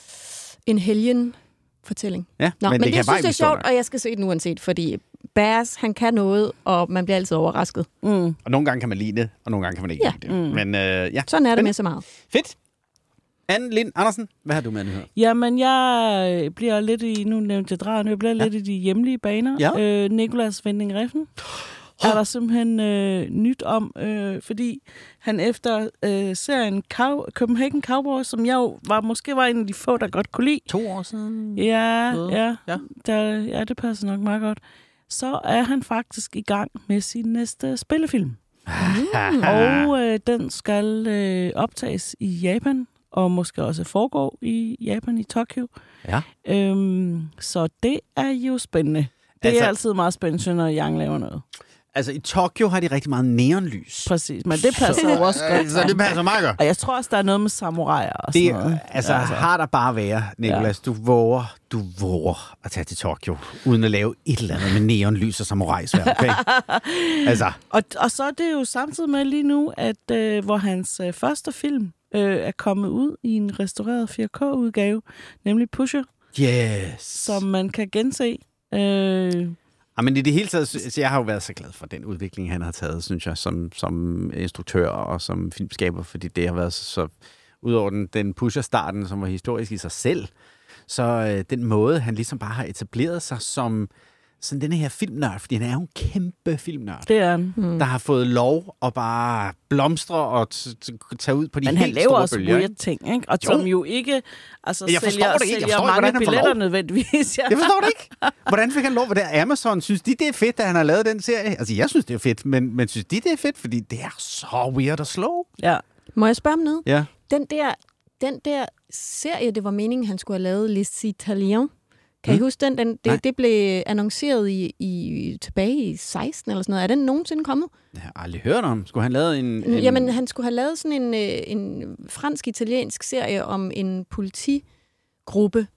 en helgen-fortælling. Ja, Nå, men, men det, det kan synes bare jeg er sjovt, og jeg skal se den uanset, fordi Baz, han kan noget, og man bliver altid overrasket. Mm. Og nogle gange kan man lide det, og nogle gange kan man ikke ja. lide det. Men, øh, ja. Sådan er det men, med så meget. Fedt. Anne Lind Andersen, hvad har du med her? Jamen, jeg bliver lidt i, nu nævnte jeg dragerne, jeg bliver ja. lidt i de hjemlige baner. Ja. Øh, Nicolas Winding Refn er der simpelthen øh, nyt om, øh, fordi han efter øh, serien Cow- Copenhagen Cowboys, som jeg jo var, måske var en af de få, der godt kunne lide. To år siden? Ja, øh. ja, ja. Der, ja, det passer nok meget godt. Så er han faktisk i gang med sin næste spillefilm. Mm. Og øh, den skal øh, optages i Japan, og måske også foregå i Japan, i Tokyo. Ja. Øhm, så det er jo spændende. Det altså, er altid meget spændende, når Yang laver noget. Altså, i Tokyo har de rigtig meget neonlys. Præcis, men det passer jo også godt. Så det passer meget godt. Og jeg tror også, der er noget med samuraier og det, sådan noget. Altså, ja, altså, har der bare været, Nicolas, ja. du våger, du våger at tage til Tokyo, uden at lave et eller andet med neonlys og samurajsværd, okay? altså. Og, og så er det jo samtidig med lige nu, at øh, hvor hans øh, første film øh, er kommet ud i en restaureret fire K-udgave, nemlig Pusher. Yes. Som man kan gense. Øh, Ja, men i det hele taget, så jeg har jo været så glad for den udvikling, han har taget, synes jeg, som, som instruktør og som filmskaber, fordi det har været så, så udover den, den Pusher-starten, som var historisk i sig selv, så øh, den måde, han ligesom bare har etableret sig som sådan den her filmnørd, fordi han er jo en kæmpe filmnørd. Det er han. Mm. Der har fået lov at bare blomstre og t- t- tage ud på de Men helt han laver store også bølger. weird ting, ikke? Og som jo, jo ikke altså, jeg sælger, det ikke. Jeg sælger forstår mange ikke, billetter lov. nødvendigvis. Ja. Jeg forstår det ikke. Hvordan fik han lov? Hvad der Amazon? Synes de, det er fedt, at han har lavet den serie? Altså, jeg synes, det er fedt, men, men synes de, det er fedt? Fordi det er så weird og slow. Ja. Må jeg spørge om noget? Ja. Den der, den der serie, det var meningen, han skulle have lavet, Les Italiens. Kan Hmm? I huske den? den det, det blev annonceret i, i, tilbage i seksten eller sådan noget. Er den nogensinde kommet? Jeg har aldrig hørt om. Skulle han lavet en... en... Jamen, han skulle have lavet sådan en, en fransk-italiensk serie om en politigruppe,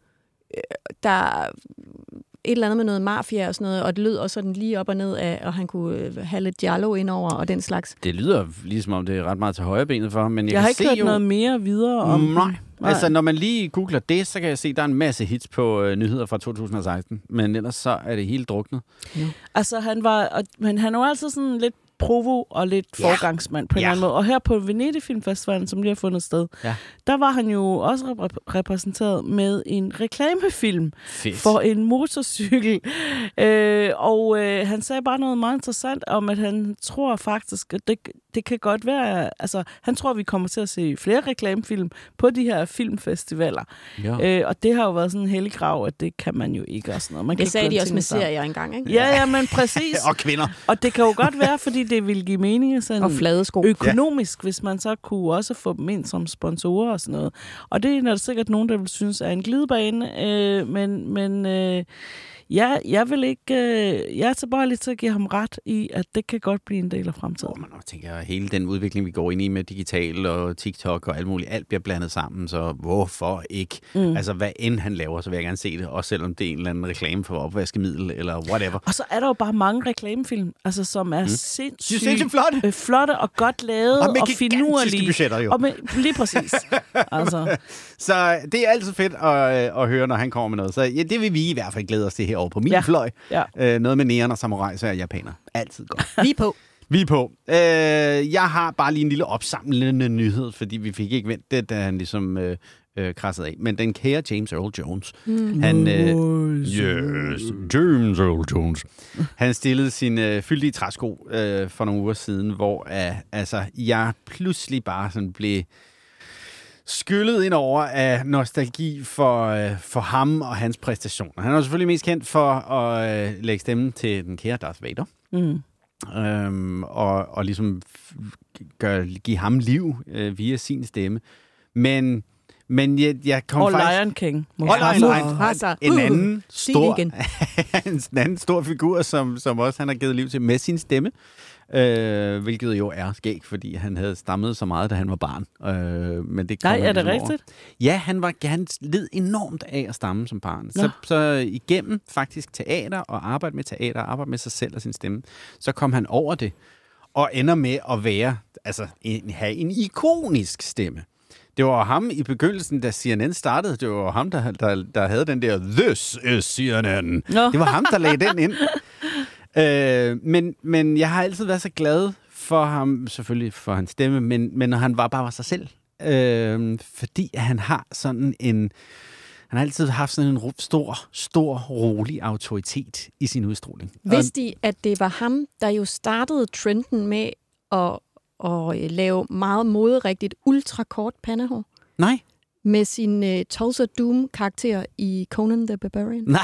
der et eller andet med noget mafia og sådan noget, og det lød også sådan lige op og ned af, og han kunne have lidt giallo indover og den slags. Det lyder ligesom om, det er ret meget til højre benet for ham, men jeg, Jeg kan har ikke se hørt jo... noget mere videre om... Nej. Nej. Altså, når man lige googler det, så kan jeg se, at der er en masse hits på øh, nyheder fra to tusind og seksten, men ellers så er det helt druknet. Ja. Altså, han var... Og, men han var altid sådan lidt provo og lidt Ja. forgangsmand på en Ja. eller anden måde. Og her på Venedig Filmfestivalen, som lige har fundet sted, Ja. der var han jo også rep- repræsenteret med en reklamefilm Fedt. for en motorcykel. Øh, og øh, han sagde bare noget meget interessant om, at han tror faktisk, at det, det kan godt være... Altså, han tror, vi kommer til at se flere reklamefilm på de her filmfestivaler. Ja. Øh, og det har jo været sådan en hellig grav, at det kan man jo ikke. Og sådan noget. Man kan Det ikke sagde blande de også tingene med sammen. serier engang, ikke? Ja, ja, men præcis. Og kvinder. Og det kan jo godt være, fordi det vil give mening sådan Og flade sko. økonomisk, ja. Hvis man så kunne også få dem ind som sponsorer og sådan noget. Og det er der sikkert nogen, der vil synes er en glidebane, øh, men, men øh, ja, jeg vil ikke... Øh, jeg er tilbøjelig til at give ham ret i, at det kan godt blive en del af fremtiden. Oh, man tænker, hele den udvikling, vi går ind i med digital og TikTok og alt muligt, alt bliver blandet sammen, så hvorfor ikke? Mm. Altså, hvad end han laver, så vil jeg gerne se det, også selvom det er en eller anden reklame for opvaskemiddel eller whatever. Og så er der jo bare mange reklamefilm, altså, som er mm. sindssygt, sindssygt flotte. Øh, flotte og godt lavet Og med og finurlige. budgetter, jo. Og med, lige præcis. altså. Så det er altid fedt at, at høre, når han kommer med noget. Så ja, det vil vi i hvert fald glæde os til herovre på min Ja. fløj. Ja. Øh, noget med neon og samurai, så er japaner. Altid godt. Vi er på. Vi er på. Øh, jeg har bare lige en lille opsamlende nyhed, fordi vi fik ikke vendt det, da han ligesom øh, øh, krassede af. Men den kære James Earl Jones, mm. han... Øh, yes, James Earl Jones. Han stillede sin øh, fyldige træsko øh, for nogle uger siden, hvor øh, altså, jeg pludselig bare sådan blev skyllet ind over af nostalgi for, øh, for ham og hans præstationer. Han er selvfølgelig mest kendt for at øh, lægge stemmen til den kære Darth Vader. Mm. Øhm, og, og ligesom gør, give ham liv øh, via sin stemme. Men, men jeg, jeg kom Og faktisk... Lion King. Og Lion King. Altså, En uh, anden sig stor, det igen. en anden stor figur, som, som også han har givet liv til med sin stemme. Øh, hvilket jo er skægt, fordi han havde stammet så meget, da han var barn. Øh, men det Nej, kom er han det ligesom over. rigtigt? Ja, han, var, han led enormt af at stamme som barn. Så, så igennem faktisk teater og arbejde med teater, arbejde med sig selv og sin stemme, så kom han over det og ender med at være, altså en, have en ikonisk stemme. Det var ham i begyndelsen, da C N N startede. Det var ham, der, der, der havde den der, this is C N N. Nå. Det var ham, der lagde den ind. Øh, men, men jeg har altid været så glad for ham, selvfølgelig for hans stemme, men, men når han var bare var sig selv. Øh, fordi han har sådan en... Han har altid haft sådan en ro- stor, stor, rolig autoritet i sin udstråling. Vidste I, at det var ham, der jo startede trenden med at, at lave meget moderigtigt ultrakort pandehår? Nej. Med sin uh, Tulsa Doom-karakter i Conan the Barbarian. Nej.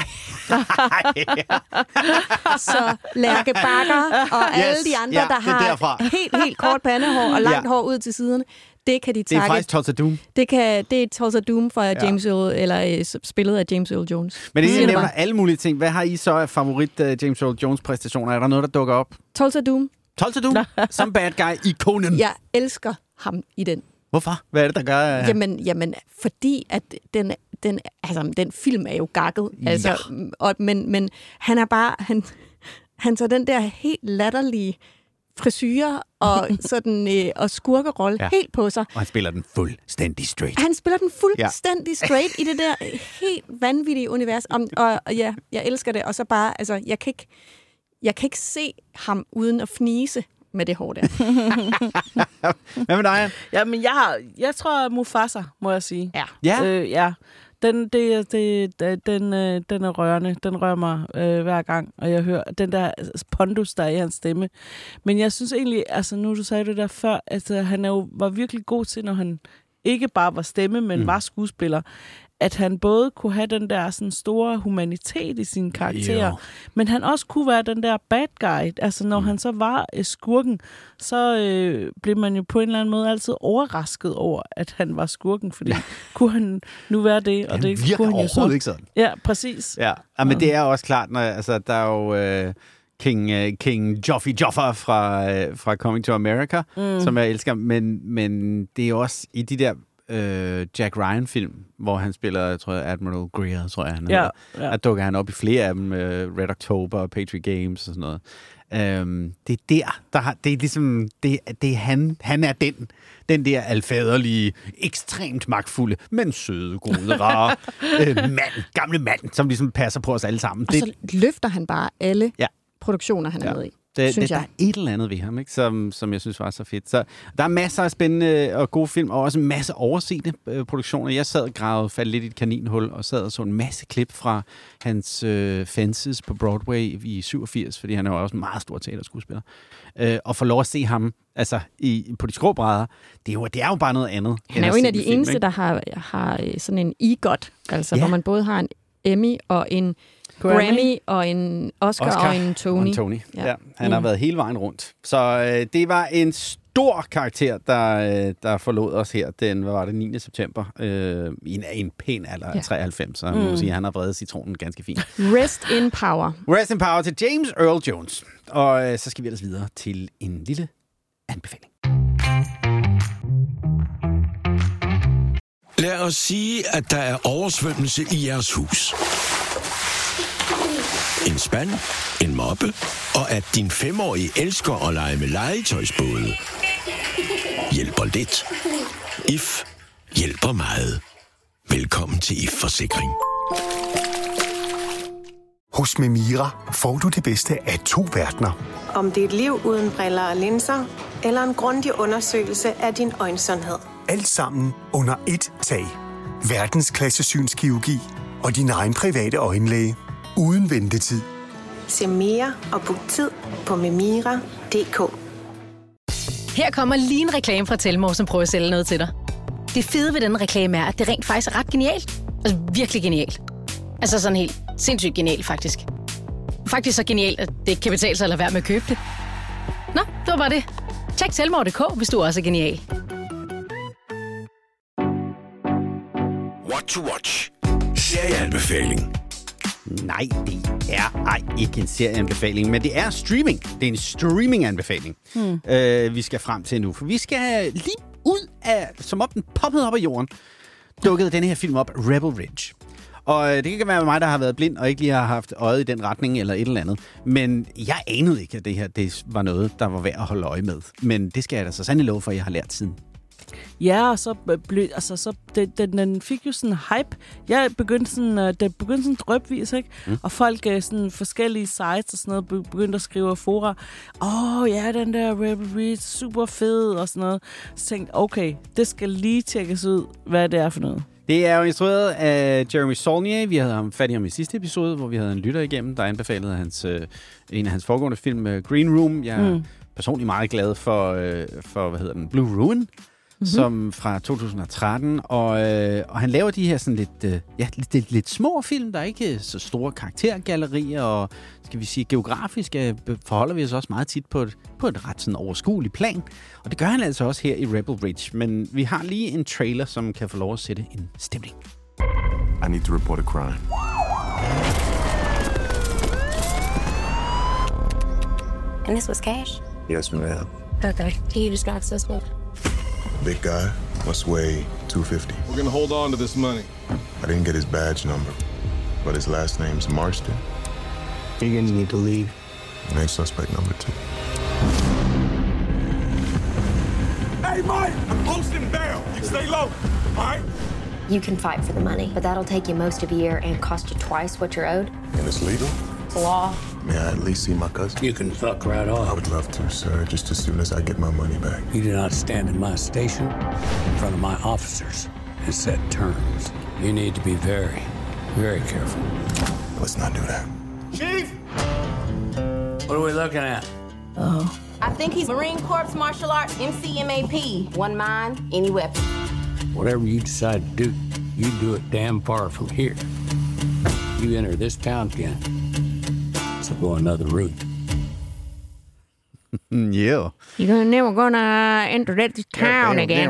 Så Lærke Bakker og yes, alle de andre, ja, der har derfra. helt, helt kort pandehår og langt Ja. hår ud til siderne, det kan de Det er takke. faktisk Tulsa Doom. Det, kan, det er Tulsa Doom fra Ja. James Earl, eller uh, spillet af James Earl Jones. Men det Siger er det nævner bare. alle mulige ting. Hvad har I så af favorit uh, James Earl Jones præstationer? Er der noget, der dukker op? Tulsa Doom. Tulsa Doom som bad guy i Conan. Jeg elsker ham i den. Hvorfor? Hvad er det, der gør? Uh... Jamen, jamen, fordi at den, den, altså, den film er jo gakket. Altså, Ja. og, men, men han er bare... Han, han tager den der helt latterlige frisyrer og, sådan, øh, og skurkerolle Ja. ja. helt på sig. Og han spiller den fuldstændig straight. Han spiller den fuldstændig ja. straight i det der helt vanvittige univers. Og, og, og ja, jeg elsker det. Og så bare, altså, jeg kan ikke, jeg kan ikke se ham uden at fnise med det hår der. Hvad med dig? Ja, men jeg, har, jeg tror Mufasa, må jeg sige. Ja. Ja. Øh, ja. Den, det, det, den, øh, den er rørende. Den rører mig øh, hver gang, og jeg hører den der pondus, der er i hans stemme. Men jeg synes egentlig, altså nu du sagde det der før, at øh, han er jo, var virkelig god til, når han ikke bare var stemme, men mm. var skuespiller, at han både kunne have den der sådan store humanitet i sine karakterer, jo. men han også kunne være den der bad guy. Altså når mm. han så var øh, skurken, så øh, blev man jo på en eller anden måde altid overrasket over, at han var skurken, fordi ja. kunne han nu være det? Og han det virker kunne han jo overhovedet så. ikke sådan. Ja, præcis. Ja, ja men det er også klart, når altså, der er jo øh, King, øh, King Joffrey Joffer fra, øh, fra Coming to America, mm. som jeg elsker, men, men det er jo også i de der Øh, Jack Ryan-film, hvor han spiller, jeg tror, Admiral Greer, tror jeg, han hedder. Ja, ja. Der dukker han op i flere af dem, øh, Red October og Patriot Games og sådan noget. Øhm, det er der, der har, det er ligesom, det, det er han, han er den, den der alfaderlige, ekstremt magtfulde, men søde, gode, rare øh, mand, gamle mand, som ligesom passer på os alle sammen. Og det, så løfter han bare alle ja. produktioner, han er ja. med i. Det, det, der er et eller andet ved ham, ikke? Som, som jeg synes var så fedt. Så der er masser af spændende og gode film, og også en masse oversete øh, produktioner. Jeg sad og gravede, faldt lidt i et kaninhul, og sad og så en masse klip fra hans øh, Fences på Broadway i syvogfirs, fordi han er jo også en meget stor teaterskuespiller. Øh, og få lov at se ham altså, i, på de skrå-brædder, det er, jo, det er jo bare noget andet. Han er jo en af de film, eneste, ikke? der har, har sådan en EGOT, altså ja. hvor man både har en Emmy og en Grammy, Grammy og en Oscar, Oscar og en Tony. Og en Tony. Ja. Ja, han mm. har været hele vejen rundt. Så øh, det var en stor karakter, der, øh, der forlod os her den, hvad var det, niende september, øh, i en, en pæn alder af ja. treoghalvfems. Så mm. man må sige, han har vredet citronen ganske fint. Rest in power. Rest in power til James Earl Jones. Og øh, så skal vi ellers videre til en lille anbefaling. Lad os sige, at der er oversvømmelse i jeres hus. En spand, en moppe, og at din femårige elsker at lege med legetøjsbåde. Hjælper lidt. I F hjælper meget. Velkommen til I F-forsikring. Hos Memira får du det bedste af to verdener. Om det er et liv uden briller og linser, eller en grundig undersøgelse af din øjensundhed. Alt sammen under ét tag. Verdensklasse synskirurgi og din egen private øjenlæge. Uden ventetid. Se mere og book tid på memira punktum d k. Her kommer lige en reklame fra Telmore, som prøver at sælge noget til dig. Det fede ved den reklame er, at det rent faktisk er ret genialt. Altså virkelig genialt. Altså sådan helt sindssygt genialt, faktisk. Faktisk så genialt, at det ikke kan betale sig at lade være med at købe det. Nå, det var bare det. Tjek telmore punktum d k, hvis du også er genial. What to watch. Serieanbefaling. Nej, det er ej, ikke en serieanbefaling, men det er streaming. Det er en streaming-anbefaling, hmm. øh, vi skal frem til nu. For vi skal lige ud af, som om den poppede op af jorden, dukkede den her film op, Rebel Ridge. Og det kan være mig, der har været blind og ikke lige har haft øjet i den retning eller et eller andet. Men jeg anede ikke, at det her det var noget, der var værd at holde øje med. Men det skal jeg da så sandelig love for, at jeg har lært siden. Ja, og så, ble, altså, så den, den, den fik jo sådan hype. Jeg begyndte sådan, uh, det begyndte sådan drøbvis, ikke? Mm. Og folk, uh, sådan forskellige sites og sådan noget, begyndte at skrive fora. Åh, oh, ja, den der Rebel Ridge, super fed og sådan noget. Så tænkte okay, det skal lige tjekkes ud, hvad det er for noget. Det er jo instrueret af Jeremy Saulnier. Vi havde ham fat i ham i sidste episode, hvor vi havde en lytter igennem, der anbefalede hans, øh, en af hans foregående film, Green Room. Jeg er mm. personligt meget glad for, øh, for hvad hedder den, Blue Ruin, mm-hmm. som fra to tusind og tretten. Og, øh, og han laver de her sådan lidt, øh, ja, lidt, lidt, lidt små film, der er ikke så store karaktergallerier, og skal vi sige, geografisk forholder vi os også meget tit på et, på et ret sådan overskueligt plan. Og det gør han altså også her i Rebel Ridge. Men vi har lige en trailer, som kan få lov at sætte en stemning. I need to report a crime. And this was cash? Yes, ma'am. Okay. Can you describe the suspect? Big guy, must weigh two fifty. We're gonna hold on to this money. I didn't get his badge number, but his last name's Marston. You're gonna need to leave. Main suspect number two. Hey, Mike! I'm posting bail. Stay low, all right? You can fight for the money, but that'll take you most of a year and cost you twice what you're owed. And it's legal? It's law. May I at least see my cousin? You can fuck right off. I would love to, sir, just as soon as I get my money back. You do not stand in my station in front of my officers has set terms. You need to be very, very careful. Let's not do that. Chief! What are we looking at? Oh. I think he's Marine Corps Martial Arts, M C M A P. One mind, any weapon. Whatever you decide to do, you do it damn far from here. You enter this town again, so go another route. Yeah. You're never gonna enter that town again.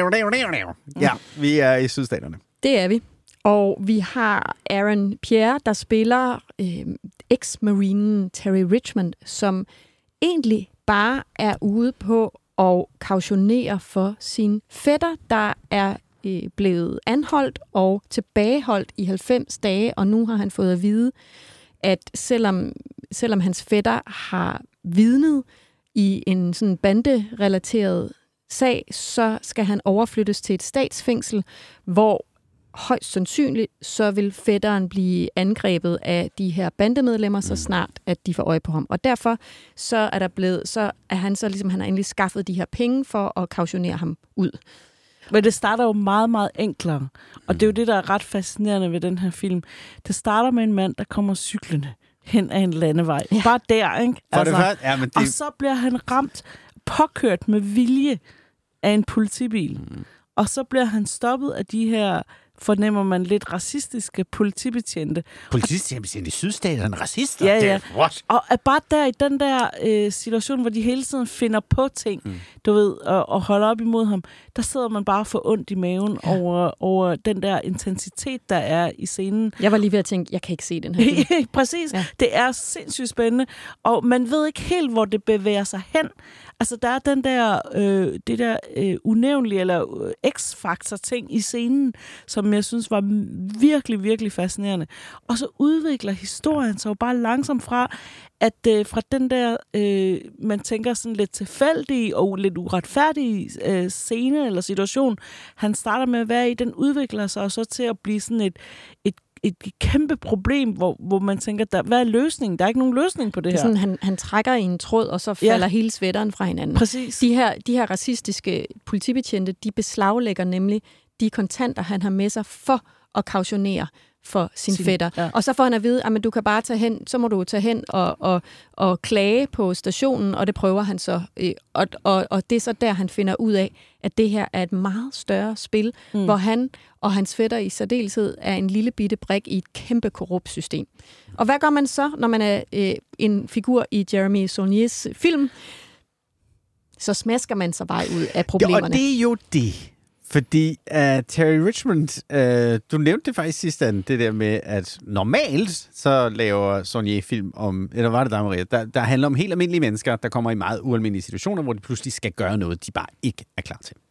Ja, vi er i sydstaterne. Det er vi. Og vi har Aaron Pierre, der spiller øh, ex-marinen Terry Richmond, som egentlig bare er ude på at kautionere for sin fætter, der er øh, blevet anholdt og tilbageholdt i halvfems dage, og nu har han fået at vide, at selvom, selvom hans fætter har vidnet i en sådan banderelateret sag, så skal han overflyttes til et statsfængsel, hvor højst sandsynligt så vil fætteren blive angrebet af de her bandemedlemmer, så snart at de får øje på ham. Og derfor så er der blevet, så er han så ligesom, han har endelig skaffet de her penge for at kautionere ham ud. Men det starter jo meget, meget enklere. Og det er jo det, der er ret fascinerende ved den her film. Det starter med en mand, der kommer cyklende hen ad en landevej. Ja. Bare der, ikke? Altså, det ja, men det... Og så bliver han ramt, påkørt med vilje af en politibil. Mm. Og så bliver han stoppet af de her, fornemmer man, lidt racistiske politibetjente. Politibetjente i sydstaterne, racister? Ja, ja. What? Og er bare der i den der øh, situation, hvor de hele tiden finder på ting, mm. du ved, og, og holder op imod ham, der sidder man bare for ondt i maven ja. over, over den der intensitet, der er i scenen. Jeg var lige ved at tænke, jeg kan ikke se den her film. Præcis. Ja. Det er sindssygt spændende, og man ved ikke helt, hvor det bevæger sig hen. Altså, der er den der, øh, det der øh, unævnlige eller øh, X-faktor-ting i scenen, som jeg synes var virkelig, virkelig fascinerende. Og så udvikler historien sig jo bare langsomt fra, at øh, fra den der, øh, man tænker sådan lidt tilfældige og lidt uretfærdige øh, scene eller situation, han starter med at være i, den udvikler sig så til at blive sådan et, et et kæmpe problem, hvor, hvor man tænker, der, hvad er løsningen? Der er ikke nogen løsning på det, det her. Sådan, han, han trækker i en tråd, og så falder ja. hele sweateren fra hinanden. Præcis. De her, de her racistiske politibetjente, de beslaglægger nemlig de kontanter, han har med sig for at kautionere for sin, sin fætter. Ja. Og så får han at vide, at du kan bare tage hen, så må du tage hen og, og, og klage på stationen, og det prøver han så. Og, og, og det er så der, han finder ud af, at det her er et meget større spil, mm. hvor han og hans fætter i særdeleshed er en lille bitte brik i et kæmpe korrupt system. Og hvad gør man så, når man er øh, en figur i Jeremy Saulniers film? Så smasker man sig vej ud af problemerne. Ja, og det er jo det. Fordi uh, Terry Richmond, uh, du nævnte det faktisk sidst, det der med, at normalt så laver Saulnier film om, eller var det der, Maria, der, der handler om helt almindelige mennesker, der kommer i meget ualmindelige situationer, hvor de pludselig skal gøre noget, de bare ikke er klar til.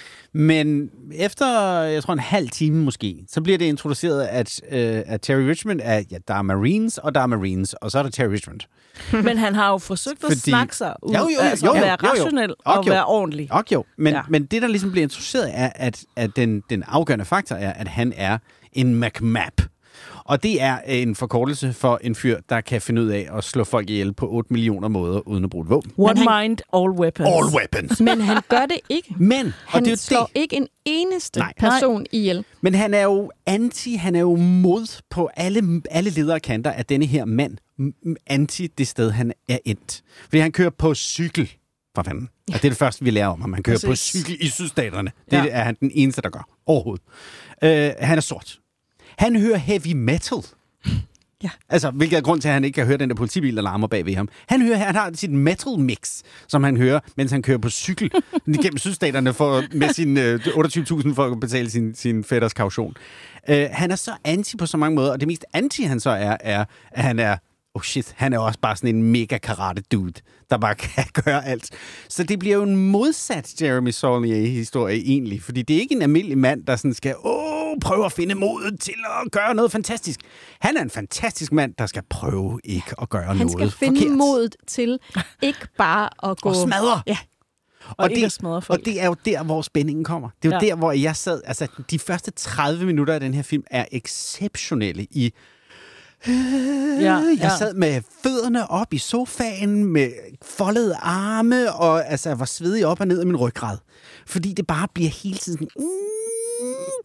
Men efter, jeg tror en halv time måske, så bliver det introduceret, at, øh, at Terry Richmond er, ja, der er Marines, og der er Marines, og så er der Terry Richmond. Men han har jo forsøgt at Fordi, snakke sig ud, jo, jo, jo, altså jo, jo, at være rationel og, og være ordentlig. Og jo, men, ja. men det, der ligesom bliver introduceret, er, at, at den, den afgørende faktor er, at han er en MacMap. Og det er en forkortelse for en fyr, der kan finde ud af at slå folk ihjel på otte millioner måder, uden at bruge et våben. One han, mind, all weapons. All weapons. Men han gør det ikke. Men, han og det er slår det. ikke en eneste Nej. person Nej. ihjel. Men han er jo anti, han er jo mod på alle, alle lederkanter af denne her mand. Anti det sted, han er endt. Fordi han kører på cykel. For fanden. Ja. Og det er det første, vi lærer om, at man kører Præcis. på cykel i sydstaterne. Det ja. er han den eneste, der gør. Overhovedet. Øh, han er sort. Han hører heavy metal. Ja. Altså, hvilket er grund til, at han ikke kan høre den der politibil, der larmer bag ved ham. Han hører, han har sit metal mix, som han hører, mens han kører på cykel gennem sydstaterne for, med sin øh, otteogtyve tusind for at betale sin, sin fætters kaution. Øh, han er så anti på så mange måder, og det mest anti, han så er, er, at han er oh shit, han er også bare sådan en mega karate dude, der bare kan gøre alt. Så det bliver jo en modsat Jeremy Saulnier-historie egentlig, fordi det er ikke en almindelig mand, der sådan skal åh, prøve at finde modet til at gøre noget fantastisk. Han er en fantastisk mand, der skal prøve ikke at gøre han noget forkert. Han skal finde modet til ikke bare at gå... Og smadre. Ja. Og, og, det, og det er jo der, hvor spændingen kommer. Det er jo ja. der, hvor jeg sad... Altså, de første tredive minutter af den her film er exceptionelle i... Øh, ja, jeg ja. sad med fødderne op i sofaen, med foldede arme, og altså, jeg var svedig op og ned af min ryggrad. Fordi det bare bliver hele tiden... Mm,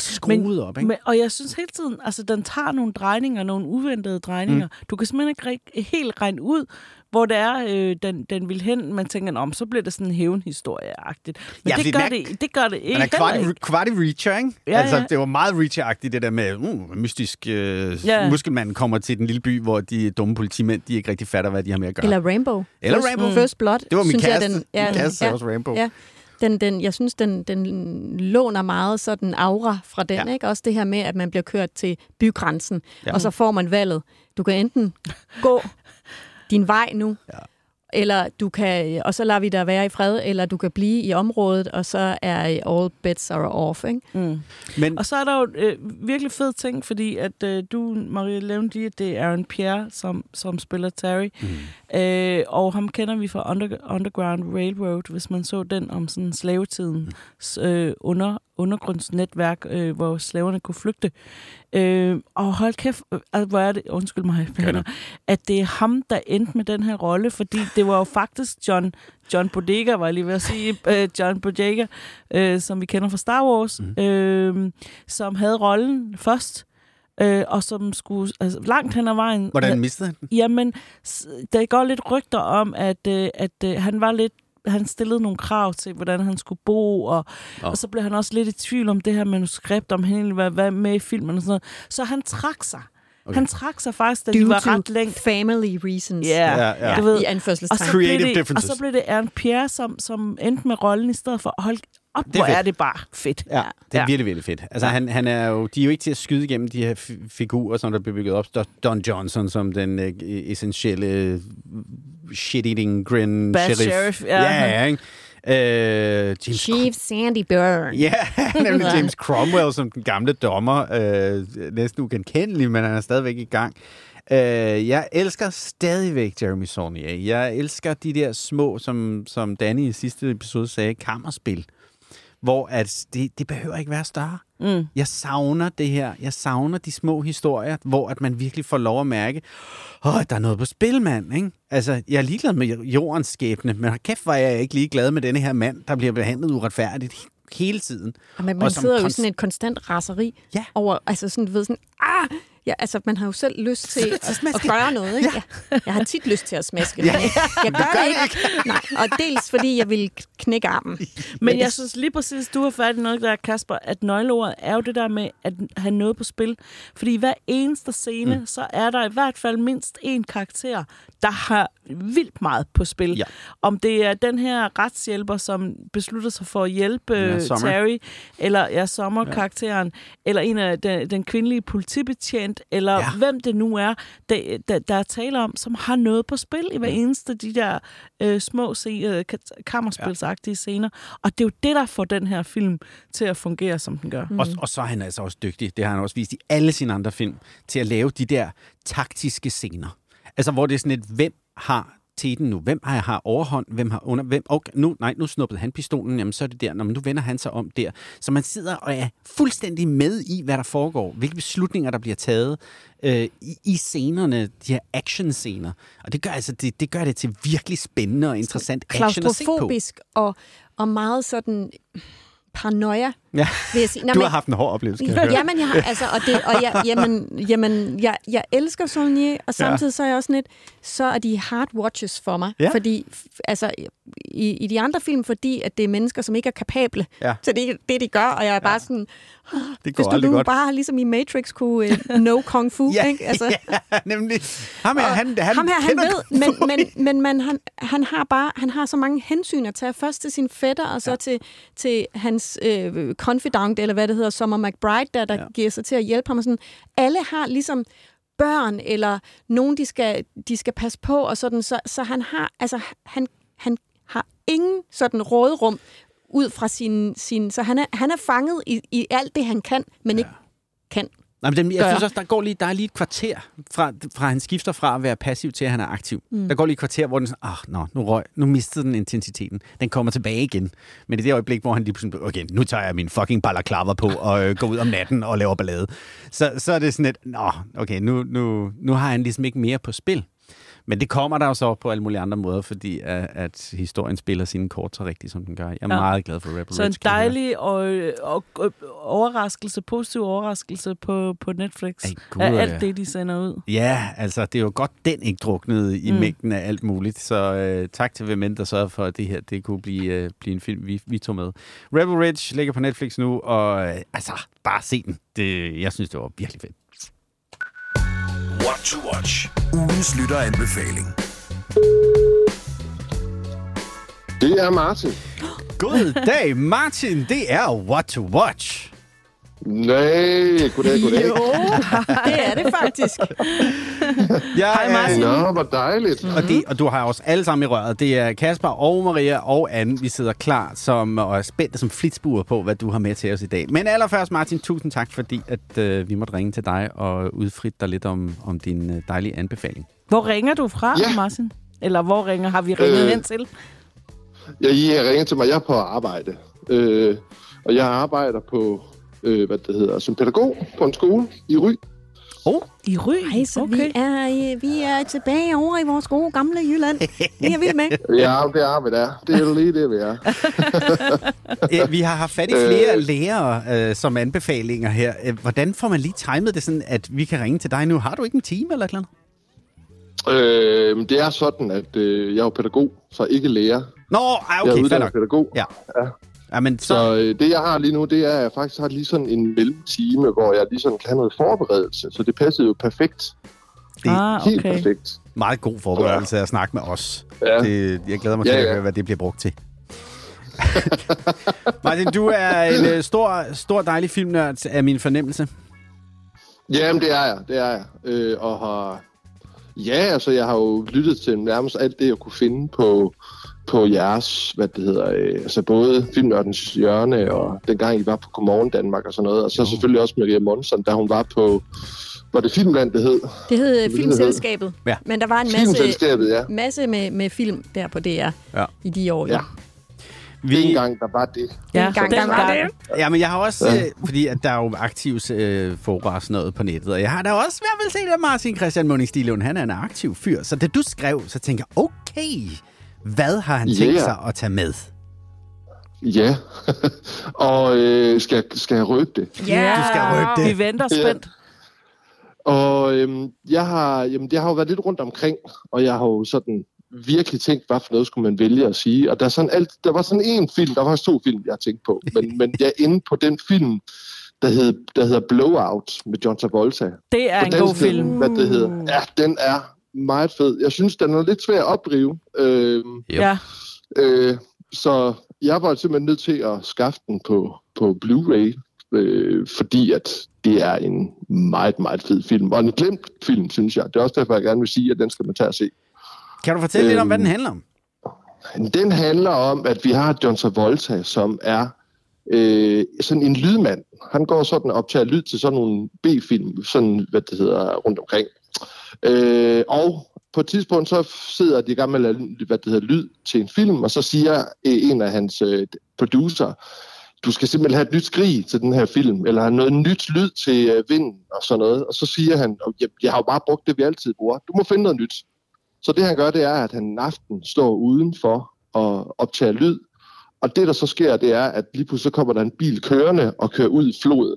skruet men, op, ikke? Men, og jeg synes hele tiden, altså den tager nogle drejninger, nogle uventede drejninger. Mm. Du kan simpelthen ikke rigtig, helt regne ud, hvor det er, øh, den, den vil hen. Man tænker, om så bliver det sådan en hævnhistorie-agtigt. Men ja, det, gør det, det gør det ikke. Men er kvart i Reacher, ikke? Ja, altså, ja. det var meget Reacher-agtigt, det der med uh, mystisk øh, ja. muskelmanden kommer til den lille by, hvor de dumme politimænd, de ikke rigtig fatter, hvad de har med at gøre. Eller Rainbow. Eller First, Rainbow. First Blood. Det var min kæreste. Den, ja, min kæreste ja, også Rainbow. Ja. Den, den, jeg synes, den, den låner meget sådan aura fra den. Ja. Ikke? Også det her med, at man bliver kørt til bygrænsen, ja. Og så får man valget. Du kan enten gå din vej nu, ja. Eller du kan, og så lader vi dig være i fred, eller du kan blive i området, og så er all bets are off, ikke? Mm. Men og så er der jo øh, virkelig fed ting, fordi at øh, du, Maria, nævnte lige, at det er Aaron Pierre, som, som spiller Terry, mm. øh, og ham kender vi fra Under, Underground Railroad, hvis man så den om sådan slavetidens øh, under, undergrundsnetværk, øh, hvor slaverne kunne flygte. Øh, og hold kæft, altså, hvor er det, undskyld mig, mener, at det er ham, der endte med den her rolle, fordi det var jo faktisk John, John Bodega, var jeg lige ved at sige, uh, John Bodega, uh, som vi kender fra Star Wars, mm. uh, som havde rollen først, uh, og som skulle altså, langt hen ad vejen. Hvordan mistede han den? Jamen, der går lidt rygter om, at, uh, at uh, han var lidt han stillede nogle krav til, hvordan han skulle bo, og, oh. og så blev han også lidt i tvivl om det her manuskript, om han egentlig var, var med i filmen og sådan noget. Så han trak sig. Okay. Han trak sig faktisk, da Due de var ret længt. Family reasons. Yeah. Ja, ja. Du ved, i anførselstegn. Og så, Creative det, og så blev det Aaron Pierre, som, som endte med rollen i stedet for. Hold op, det er hvor fedt. er det bare fedt. Ja, det er ja. virkelig, virkelig fedt. Altså, ja. han, han er jo, de er jo ikke til at skyde igennem de her f- figurer, som der bliver bygget op. Don Johnson som den øh, essentielle shit-eating grin Bad sheriff. sheriff. Ja, ja, ja ikke? Uh, James Chief Sandy Byrne. Ja, nemlig James Cromwell som den gamle dommer. Uh, næsten ugenkendelig, men han er stadigvæk i gang. Uh, jeg elsker stadigvæk Jeremy Saulnier. Jeg elsker de der små, som, som Danny i sidste episode sagde, kammerspil. Hvor at det, det behøver ikke være større. Mm. Jeg savner det her. Jeg savner de små historier, hvor at man virkelig får lov at mærke, åh, der er noget på spil, mand. Ikke? Altså, jeg er ligeglad med jordens skæbne, men kæft, var jeg ikke ligeglad med denne her mand, der bliver behandlet uretfærdigt hele tiden. Ja, men man og sidder jo i konst- sådan et konstant raseri ja. over, altså sådan, du ved, sådan, ah! Ja, altså, man har jo selv lyst til at, at gøre noget, ikke? Ja. Jeg, jeg har tit lyst til at smaske ja. det. Jeg gør det ikke. Nej, og dels fordi, jeg vil knække armen. Men jeg synes lige præcis, du har fat i noget der, Kasper, at nøgleordet er jo det der med at have noget på spil. Fordi hver eneste scene, mm. så er der i hvert fald mindst én karakter, der har vildt meget på spil. Ja. Om det er den her retshjælper, som beslutter sig for at hjælpe ja, Terry, eller ja, Sommer-karakteren, ja. eller en af den, den kvindelige politibetjent, eller ja. hvem det nu er, der, der, der er tale om, som har noget på spil i hver eneste de der øh, små øh, kammerspilsagtige scener. Og det er jo det, der får den her film til at fungere, som den gør. Mm. Og, og så er han altså også dygtig, det har han også vist i alle sine andre film, til at lave de der taktiske scener. Altså, hvor det er sådan et, hvem har teten nu? Hvem har, har overhånd? Hvem har under? Hvem? Okay, nu, nej, nu snuppede han pistolen, jamen så er det der. Nå, men nu vender han sig om der. Så man sidder og er fuldstændig med i, hvad der foregår. Hvilke beslutninger, der bliver taget øh, i, i scenerne, de her action-scener. Og det gør, altså, det, det gør det til virkelig spændende og interessant action at se på. Klaustrofobisk og, og meget sådan paranoia, ja. vil jeg sige. Nå, du men, har haft en hård oplevelse, kan jeg høre. Jamen, jeg har, altså, og, det, og jeg, jamen, jamen, jeg, jeg elsker Saulnier, og samtidig ja. så er jeg også lidt, så er de hard watches for mig. Ja. Fordi, altså, i, i de andre film, fordi at det er mennesker, som ikke er kapable ja. til det, det, de gør, og jeg er bare ja. sådan, det går hvis du nu godt. bare ligesom i Matrix kunne uh, know kung fu, ja, ikke? Altså, ja, nemlig. Ham her, han, han, ham her, han ved, men, men, men man, han, han har bare, han har så mange hensyn at tage. Først til sin fætter, og så ja. til, til hans øh, confidant, eller hvad det hedder, Summer McBride, der, der ja. giver sig til at hjælpe ham. Og sådan. Alle har ligesom børn, eller nogen, de skal, de skal passe på, og sådan, så, så han har, altså, han, han har ingen sådan råderum ud fra sin, sin så han er, han er fanget i, i alt det, han kan, men ja. ikke kan. Nej, men jeg synes også, der går lige, der er lige et kvarter, fra, fra han skifter fra at være passiv til, at han er aktiv. Mm. Der går lige et kvarter, hvor den sådan, ah, nå, nu røg, nu mistede den intensiteten. Den kommer tilbage igen. Men i det øjeblik, hvor han lige pludselig, okay, nu tager jeg min fucking balaklava på og øh, går ud om natten og laver ballade. Så, så er det sådan et, nå, okay, nu, nu, nu har han ligesom ikke mere på spil. Men det kommer der jo så på alle mulige andre måder, fordi at, at historien spiller sine kort så rigtigt, som den gør. Jeg er ja. meget glad for Rebel Ridge. Så en dejlig og, og, og overraskelse, positiv overraskelse på, på Netflix hey, God, af alt det, de sender ud. Ja, altså det er jo godt, den ikke druknede i mm. mængden af alt muligt. Så øh, tak til Vement, der sørgede for, at det her det kunne blive, øh, blive en film, vi, vi tog med. Rebel Ridge ligger på Netflix nu, og øh, altså, bare se den. Det, jeg synes, det var virkelig fedt. What to watch. Ugens lytteranbefaling. Det er Martin. God dag, Martin. Det er What to watch. Nej, goddag, goddag. Jo, det er det faktisk. Ja, hej Martin. Nå, hvor dejligt. Og, det, og du har os alle sammen i røret. Det er Kasper og Maria og Anne. Vi sidder klar som, og er spændte som flitsbuer på, hvad du har med til os i dag. Men allerførst, Martin, tusind tak, fordi at, øh, vi måtte ringe til dig og udfritte dig lidt om, om din øh, dejlige anbefaling. Hvor ringer du fra, ja. Martin? Eller hvor ringer har vi ringet øh, ind til? Ja, I har ringet til mig. Jeg er på arbejde. Øh, og jeg arbejder på... Øh, hvad det hedder, som pædagog på en skole i Ry. Oh, i Ry? Ej, så okay. vi, er, vi er tilbage over i vores gode gamle Jylland. Det er vi med. Ja, det er vi der. Det er lige det, vi er. Ja, vi har haft fat i flere øh, lærere øh, som anbefalinger her. Hvordan får man lige timet det sådan, at vi kan ringe til dig nu? Har du ikke en time eller noget? Øh, det er sådan, at øh, jeg er pædagog, så ikke lærer. Nå, okay, jeg er uddannet pædagog. Ja. ja. Jamen, så... så øh, det, jeg har lige nu, det er, at jeg faktisk har lige sådan en mellemtime, hvor jeg lige sådan kan have noget forberedelse. Så det passede jo perfekt. Det er ah, okay. helt perfekt. Meget god forberedelse ja. at snakke med os. Ja. Det, jeg glæder mig til ja, ja. at høre, hvad det bliver brugt til. Martin, du er en uh, stor, stor dejlig filmnørd af min fornemmelse. Jamen, det er jeg. Det er jeg. Øh, og har... Ja, altså, jeg har jo lyttet til nærmest alt det, jeg kunne finde på... på jeres, hvad det hedder, øh, altså både Filmnørdens Hjørne, og dengang I var på Godmorgen Danmark og sådan noget, og så selvfølgelig også Maria Monson, da hun var på, var det Filmland, det hed? Det hed det Filmselskabet, ja. Men der var en masse, ja. masse med, med film der på D R ja. i de år. Ja. Ja. Vi... En gang, der var det. Ja, en gang, der var det. Ja, men jeg har også, ja. øh, fordi at der er jo aktivt øh, fora og sådan noget på nettet, og jeg har da også i hvert fald set, at Martin Christian Mønning-Stilund, han er en aktiv fyr, så da du skrev, så tænker jeg, okay, hvad har han tænkt yeah. sig at tage med? Ja, og øh, skal, skal jeg røbe det? Ja, yeah. Du skal røbe det. Vi venter spændt. Ja. Og øhm, jeg har, jamen, jeg har jo været lidt rundt omkring, og jeg har jo sådan virkelig tænkt, hvad for noget skulle man vælge at sige. Og der, er sådan alt, der var sådan en film, der var faktisk to film, jeg tænkte på, men, men jeg er inde på den film, der hedder, der hedder Blowout med John Travolta. Det er og en den, god film. Hvad det hedder. Ja, den er meget fed. Jeg synes, den er lidt svær at opdrive. Øh, ja. Øh, så jeg var simpelthen nødt til at skaffe den på, på Blu-ray, øh, fordi at det er en meget, meget fed film. Og en glemt film, synes jeg. Det er også derfor, jeg gerne vil sige, at den skal man tage og se. Kan du fortælle øh, lidt om, hvad den handler om? Den handler om, at vi har John Travolta, som er øh, sådan en lydmand. Han går sådan op til at lyde til sådan nogle B-film, sådan, hvad det hedder, rundt omkring. Øh, og på et tidspunkt så sidder de i gang med at lave, hvad det hedder, lyd til en film, og så siger øh, en af hans øh, producer, du skal simpelthen have et nyt skrig til den her film, eller have noget nyt lyd til øh, vinden og sådan noget. Og så siger han, jeg, jeg har jo bare brugt det, vi altid bruger. Du må finde noget nyt. Så det han gør, det er, at han en aften står udenfor og optager lyd. Og det der så sker, det er, at lige pludselig så kommer der en bil kørende og kører ud i floden.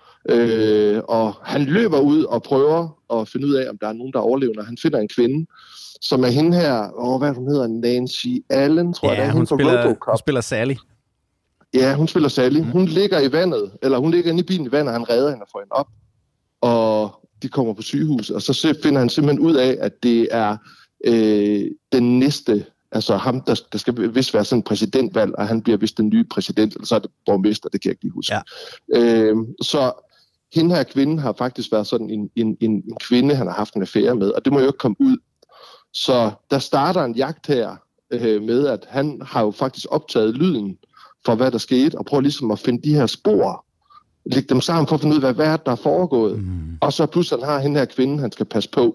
Øh, og han løber ud og prøver at finde ud af, om der er nogen, der overlever. Han finder en kvinde, som er hende her, åh, hvad hun hedder, Nancy Allen, tror ja, jeg, det er. Hun, spiller, hun spiller Sally. Ja, hun spiller Sally. Hun ligger i vandet, eller hun ligger inde i bilen i vandet, og han redder hende og får hende op. Og de kommer på sygehus, og så finder han simpelthen ud af, at det er øh, den næste, altså ham, der, der skal vist være sådan en præsidentvalg, og han bliver vist den nye præsident, eller så er det borgmester, det kan jeg ikke lige huske. Ja. Øh, så hende her kvinde har faktisk været sådan en, en, en, en kvinde, han har haft en affære med, og det må jo ikke komme ud. Så der starter en jagt her øh, med, at han har jo faktisk optaget lyden for, hvad der skete, og prøver ligesom at finde de her spor, lægge dem sammen for at finde ud af, hvad der er foregået. Mm. Og så pludselig har hende her kvinde, han skal passe på.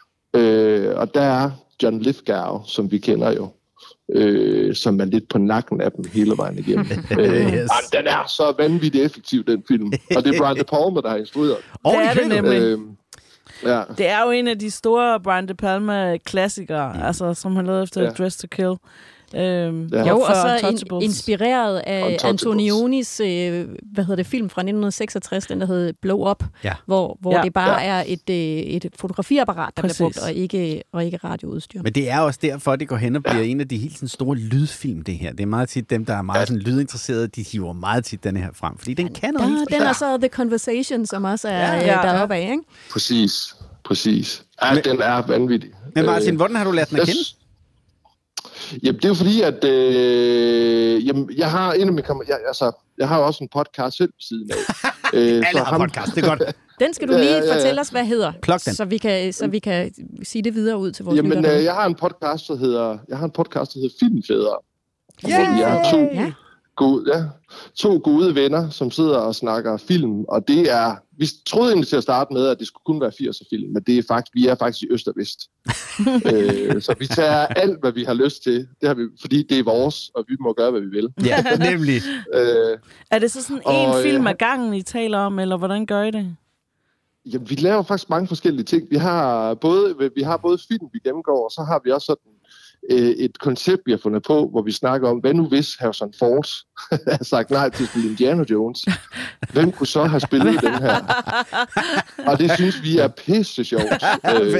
Øh, og der er John Lithgow, som vi kender jo, øh, som er lidt på nakken af dem hele vejen igennem. øh, yes. Den er så vanvittigt effektiv, den film. Og det er Brian De Palma, der har instrueret. Det er det nemlig. Øh, Ja. Det er jo en af de store Brian De Palma-klassikere, mm. altså, som han lavede efter ja. Dress to Kill. Øhm, ja. Jo, og så in, inspireret af Antonionis øh, hvad hedder det, film fra nitten seksogtres, den der hedder Blow Up, ja. hvor, hvor ja. det bare ja. er et, et fotografiapparat, der Præcis. bliver brugt, og ikke, og ikke radioudstyr. Men det er også derfor, det går hen og bliver ja. en af de helt sådan, store lydfilm, det her. Det er meget tit dem, der er meget sådan, lydinteresserede, de hiver meget tit den her frem, fordi den kan noget. Den er så The Conversation, som også er ja. Ja. deroppe af, ikke? Præcis, præcis. Ja, men, den er vanvittig. Men Martin, øh, hvordan har du lært den at kende? Jamen, det er jo fordi, at øh, jamen, jeg har en af mine kammer- jeg, altså, jeg har jo også en podcast selv siden af. øh, Alle har ham... podcast, det er godt. Den skal du lige ja, ja, ja. fortælle os, hvad hedder, Plug den. så vi kan så vi kan sige det videre ud til vores Jamen, lyttere. Øh, jeg har en podcast, der hedder jeg har en podcast, der hedder Filmfædre. Hvor jeg har to ja. gode, ja, to gode venner, som sidder og snakker film, og det er, vi troede egentlig til at starte med, at det skulle kun være firser-film, men det er faktisk, vi er faktisk i øst og vest. øh, så vi tager alt, hvad vi har lyst til, det har vi, fordi det er vores, og vi må gøre, hvad vi vil. Ja, nemlig. øh, er det så sådan en og, film ad gangen, I taler om, eller hvordan gør I det? Jamen, vi laver faktisk mange forskellige ting. Vi har både, vi har både film, vi gennemgår, og så har vi også sådan et koncept, vi har fundet på, hvor vi snakker om, hvad nu hvis Harrison Ford har sagt nej til at spille Indiana Jones? Hvem kunne så have spillet den her? Og det synes vi er pisse sjovt øh,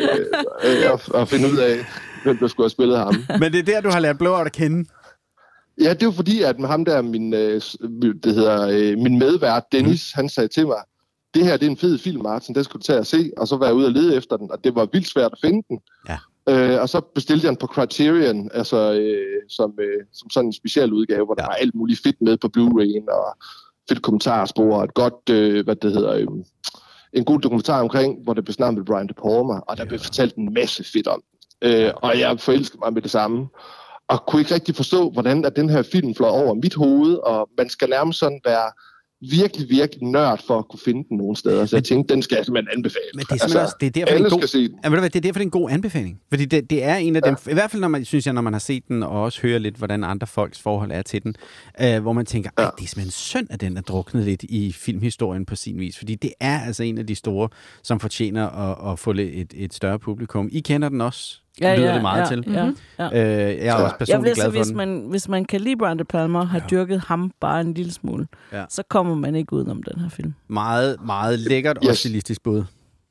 øh, at, at finde ud af, hvem der skulle have spillet ham. Men det er der, du har lært Blowout at kende? Ja, det er jo fordi, at med ham der, min, øh, det hedder, øh, min medvært Dennis, mm. han sagde til mig, det her det er en fed film, Martin, den skulle du tage og se, og så være ude og lede efter den, og det var vildt svært at finde den. Ja. Øh, og så bestilte jeg den på Criterion, altså øh, som, øh, som sådan en speciel udgave, hvor ja. der var alt muligt fedt med på Blu-ray'en, og fedt kommentarspor, og et godt, øh, hvad det hedder, øh, en god dokumentar omkring, hvor det blev snakket med Brian De Palma, og der ja. blev fortalt en masse fedt om øh, og jeg forelskede mig med det samme, og kunne ikke rigtig forstå, hvordan at den her film fløj over mit hoved, og man skal nærmest sådan være virkelig, virkelig nørd for at kunne finde den nogle steder. Så jeg tænkte, den skal jeg simpelthen anbefale. Men det er simpelthen altså, også, det er derfor, alle det er skal se den. Ja, det er derfor, det er en god anbefaling. Fordi det, det er en af ja. dem, i hvert fald, når man, synes jeg, når man har set den, og også hører lidt, hvordan andre folks forhold er til den, øh, hvor man tænker, ej, det er simpelthen synd, at den er druknet lidt i filmhistorien på sin vis. Fordi det er altså en af de store, som fortjener at, at få et, et større publikum. I kender den også. Ja, lyder ja, det meget ja, til. Ja, ja. Øh, jeg er også personligt glad for hvis den. man, hvis man kan lide Brian De Palma, har ja. dyrket ham bare en lille smule, ja. så kommer man ikke udenom den her film. Meget, meget lækkert yes. og stilistisk både.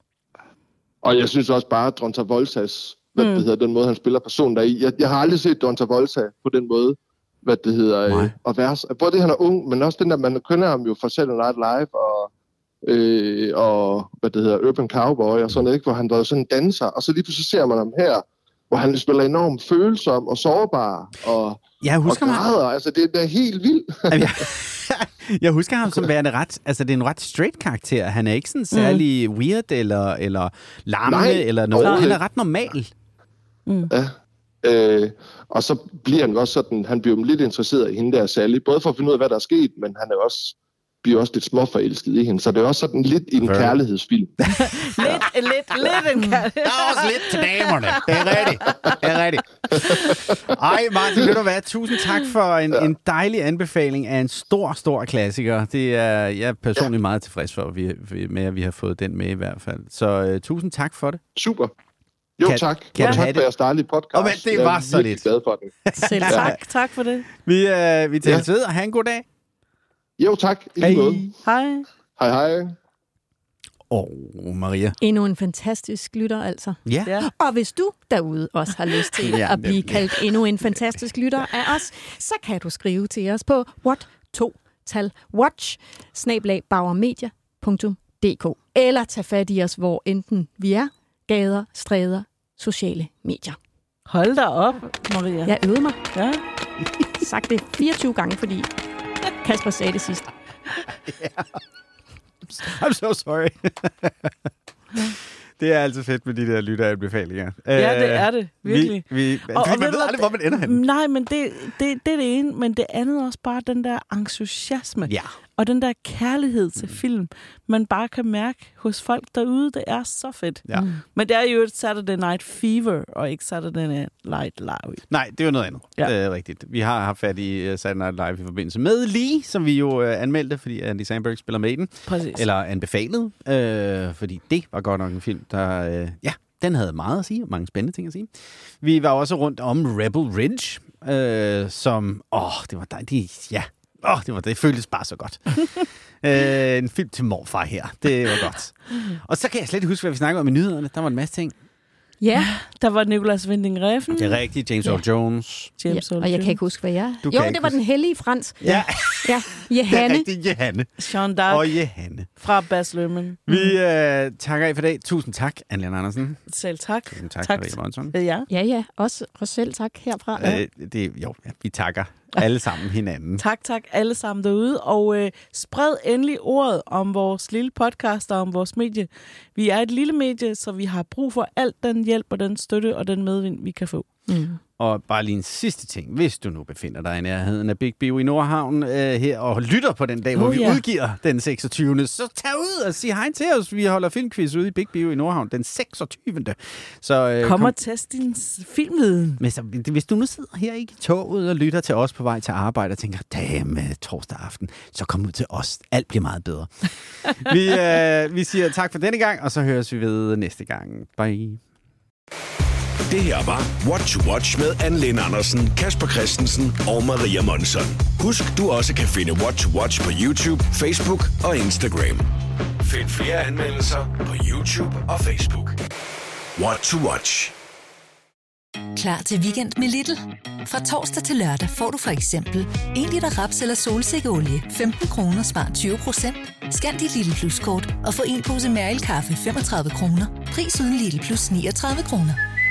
Og jeg synes også bare, at John Travoltas, hvad mm. det hedder, den måde, han spiller personen der i. Jeg, jeg har aldrig set John Travolta på den måde, hvad det hedder, øh, at være. Både det, han er ung, men også den der, man kender ham jo fra Saturday Night Live, og Øh, og hvad det hedder, Urban Cowboy og sådan noget, ikke? Hvor han var sådan en danser, og så lige pludselig ser man ham her, hvor han spiller enormt følsom og sårbar og, jeg husker og græder. Altså, det, det er helt vildt. jeg, jeg husker ham som værende ret, altså det er en ret straight karakter. Han er ikke sådan særlig mm. weird eller, eller larmende Nej, eller noget. Han er ret normal. Mm. Ja. Øh, og så bliver han også sådan, han bliver lidt interesseret i hende der Sally, både for at finde ud af, hvad der er sket, men han er også bliver også lidt småforelsket i hende, så det er også sådan lidt en Very. kærlighedsfilm. lidt, lidt, lidt en kærlighed. Der er også lidt til damerne. Det er rigtigt. Det er rigtigt. Ej, Martin, ved du hvad? Tusind tak for en, ja. en dejlig anbefaling af en stor, stor klassiker. Det er jeg er personligt ja. meget tilfreds for, at vi, med at vi har fået den med i hvert fald. Så uh, tusind tak for det. Super. Jo, kan, tak. Kan og tak for jeres dejlige podcast. Oh, men det var så lidt. Jeg er glad for den. Selv tak. Ja. Tak for det. Vi, uh, vi tales ja. ved, og have en god dag. Jo, tak. Hej. Hej. Hej, hej. Åh, oh, Maria. Endnu en fantastisk lytter, altså. Ja. ja. Og hvis du derude også har lyst til ja, at blive kaldt endnu en fantastisk lytter af os, så kan du skrive til os på what to tal watch snabel-a bauermedia punktum d k eller tage fat i os, hvor enten vi er, gader, stræder, sociale medier. Hold da op, Maria. Jeg øvede mig. Ja. Sagt det fireogtyve gange, fordi Kasper sagde det sidst. Yeah. I'm so sorry. Det er altid fedt med de der lytteranbefalinger. Ja, det er det. Virkelig. Vi, vi, og, og man ved aldrig, hvor man ender hen. Nej, men det, det, det er det ene, men det andet også bare den der entusiasme. Ja. Og den der kærlighed til film, man bare kan mærke hos folk derude, det er så fedt. Ja. Mm. Men det er jo et Saturday Night Fever, og ikke Saturday Night Live. Nej, det er jo noget andet. Ja. Det er rigtigt. Vi har haft fat i uh, Saturday Night Live i forbindelse med Lee, som vi jo uh, anmeldte, fordi Andy Samberg spiller med i den. Præcis. Eller anbefalet, uh, fordi det var godt nok en film, der... Uh, ja, den havde meget at sige, og mange spændende ting at sige. Vi var også rundt om Rebel Ridge, uh, som... Åh, det var dejligt. Ja, åh, det var det. Det føltes bare så godt. uh, en film til morfar her. Det var godt. Og så kan jeg slet ikke huske, hvad vi snakkede om i nyhederne. Der var en masse ting. Ja, der var Nicolas Winding Refn. Det er rigtigt. James Earl Ja. Jones. James Ja, og jeg kan ikke huske, hvad jeg... Du Jo, kan det ikke var huske. den hellige Frans. Ja. Ja, Jehanne. Det er rigtigt, Jehanne. Jeanne d'Arc. Og Jehanne. Fra Baz Luhrmann. Vi øh, takker af for i dag. Tusind tak, Anne-Lene Andersen. Selv tak. Tusind tak, tak. Marie Monson. Ja. Ja, ja. Også, også selv tak herfra. Ja. Øh, det, jo, ja, vi takker alle sammen hinanden. Tak, tak alle sammen derude. Og øh, spred endelig ordet om vores lille podcast og om vores medie. Vi er et lille medie, så vi har brug for alt den hjælp og den støtte og den medvind, vi kan få. Mm. Og bare lige en sidste ting. Hvis du nu befinder dig i nærheden af Big Bio i Nordhavn øh, her og lytter på den dag, hvor Oh, vi ja. udgiver den seksogtyvende, så tag ud og sig hej til os. Vi holder filmquiz ude i Big Bio i Nordhavn den seksogtyvende Så, øh, Kom kom og test din filmviden. Men så, hvis du nu sidder her i toget og lytter til os på vej til arbejde og tænker, damn, torsdag aften, så kom ud til os. Alt bliver meget bedre. vi, øh, vi siger tak for denne gang, og så høres vi ved næste gang. Bye. Det her var What to Watch med Anne-Lene Andersen, Kasper Christensen og Maria Monson. Husk, du også kan finde What to Watch på YouTube, Facebook og Instagram. Find flere anmeldelser på YouTube og Facebook. What to Watch. Klar til weekend med Lidl? Fra torsdag til lørdag får du for eksempel en liter raps- eller solsikkeolie femten kroner, spar tyve procent. Scan dit Lidl Plus-kort og få en pose Mærel kaffe femogtredive kroner. Pris uden Lidl Plus niogtredive kroner.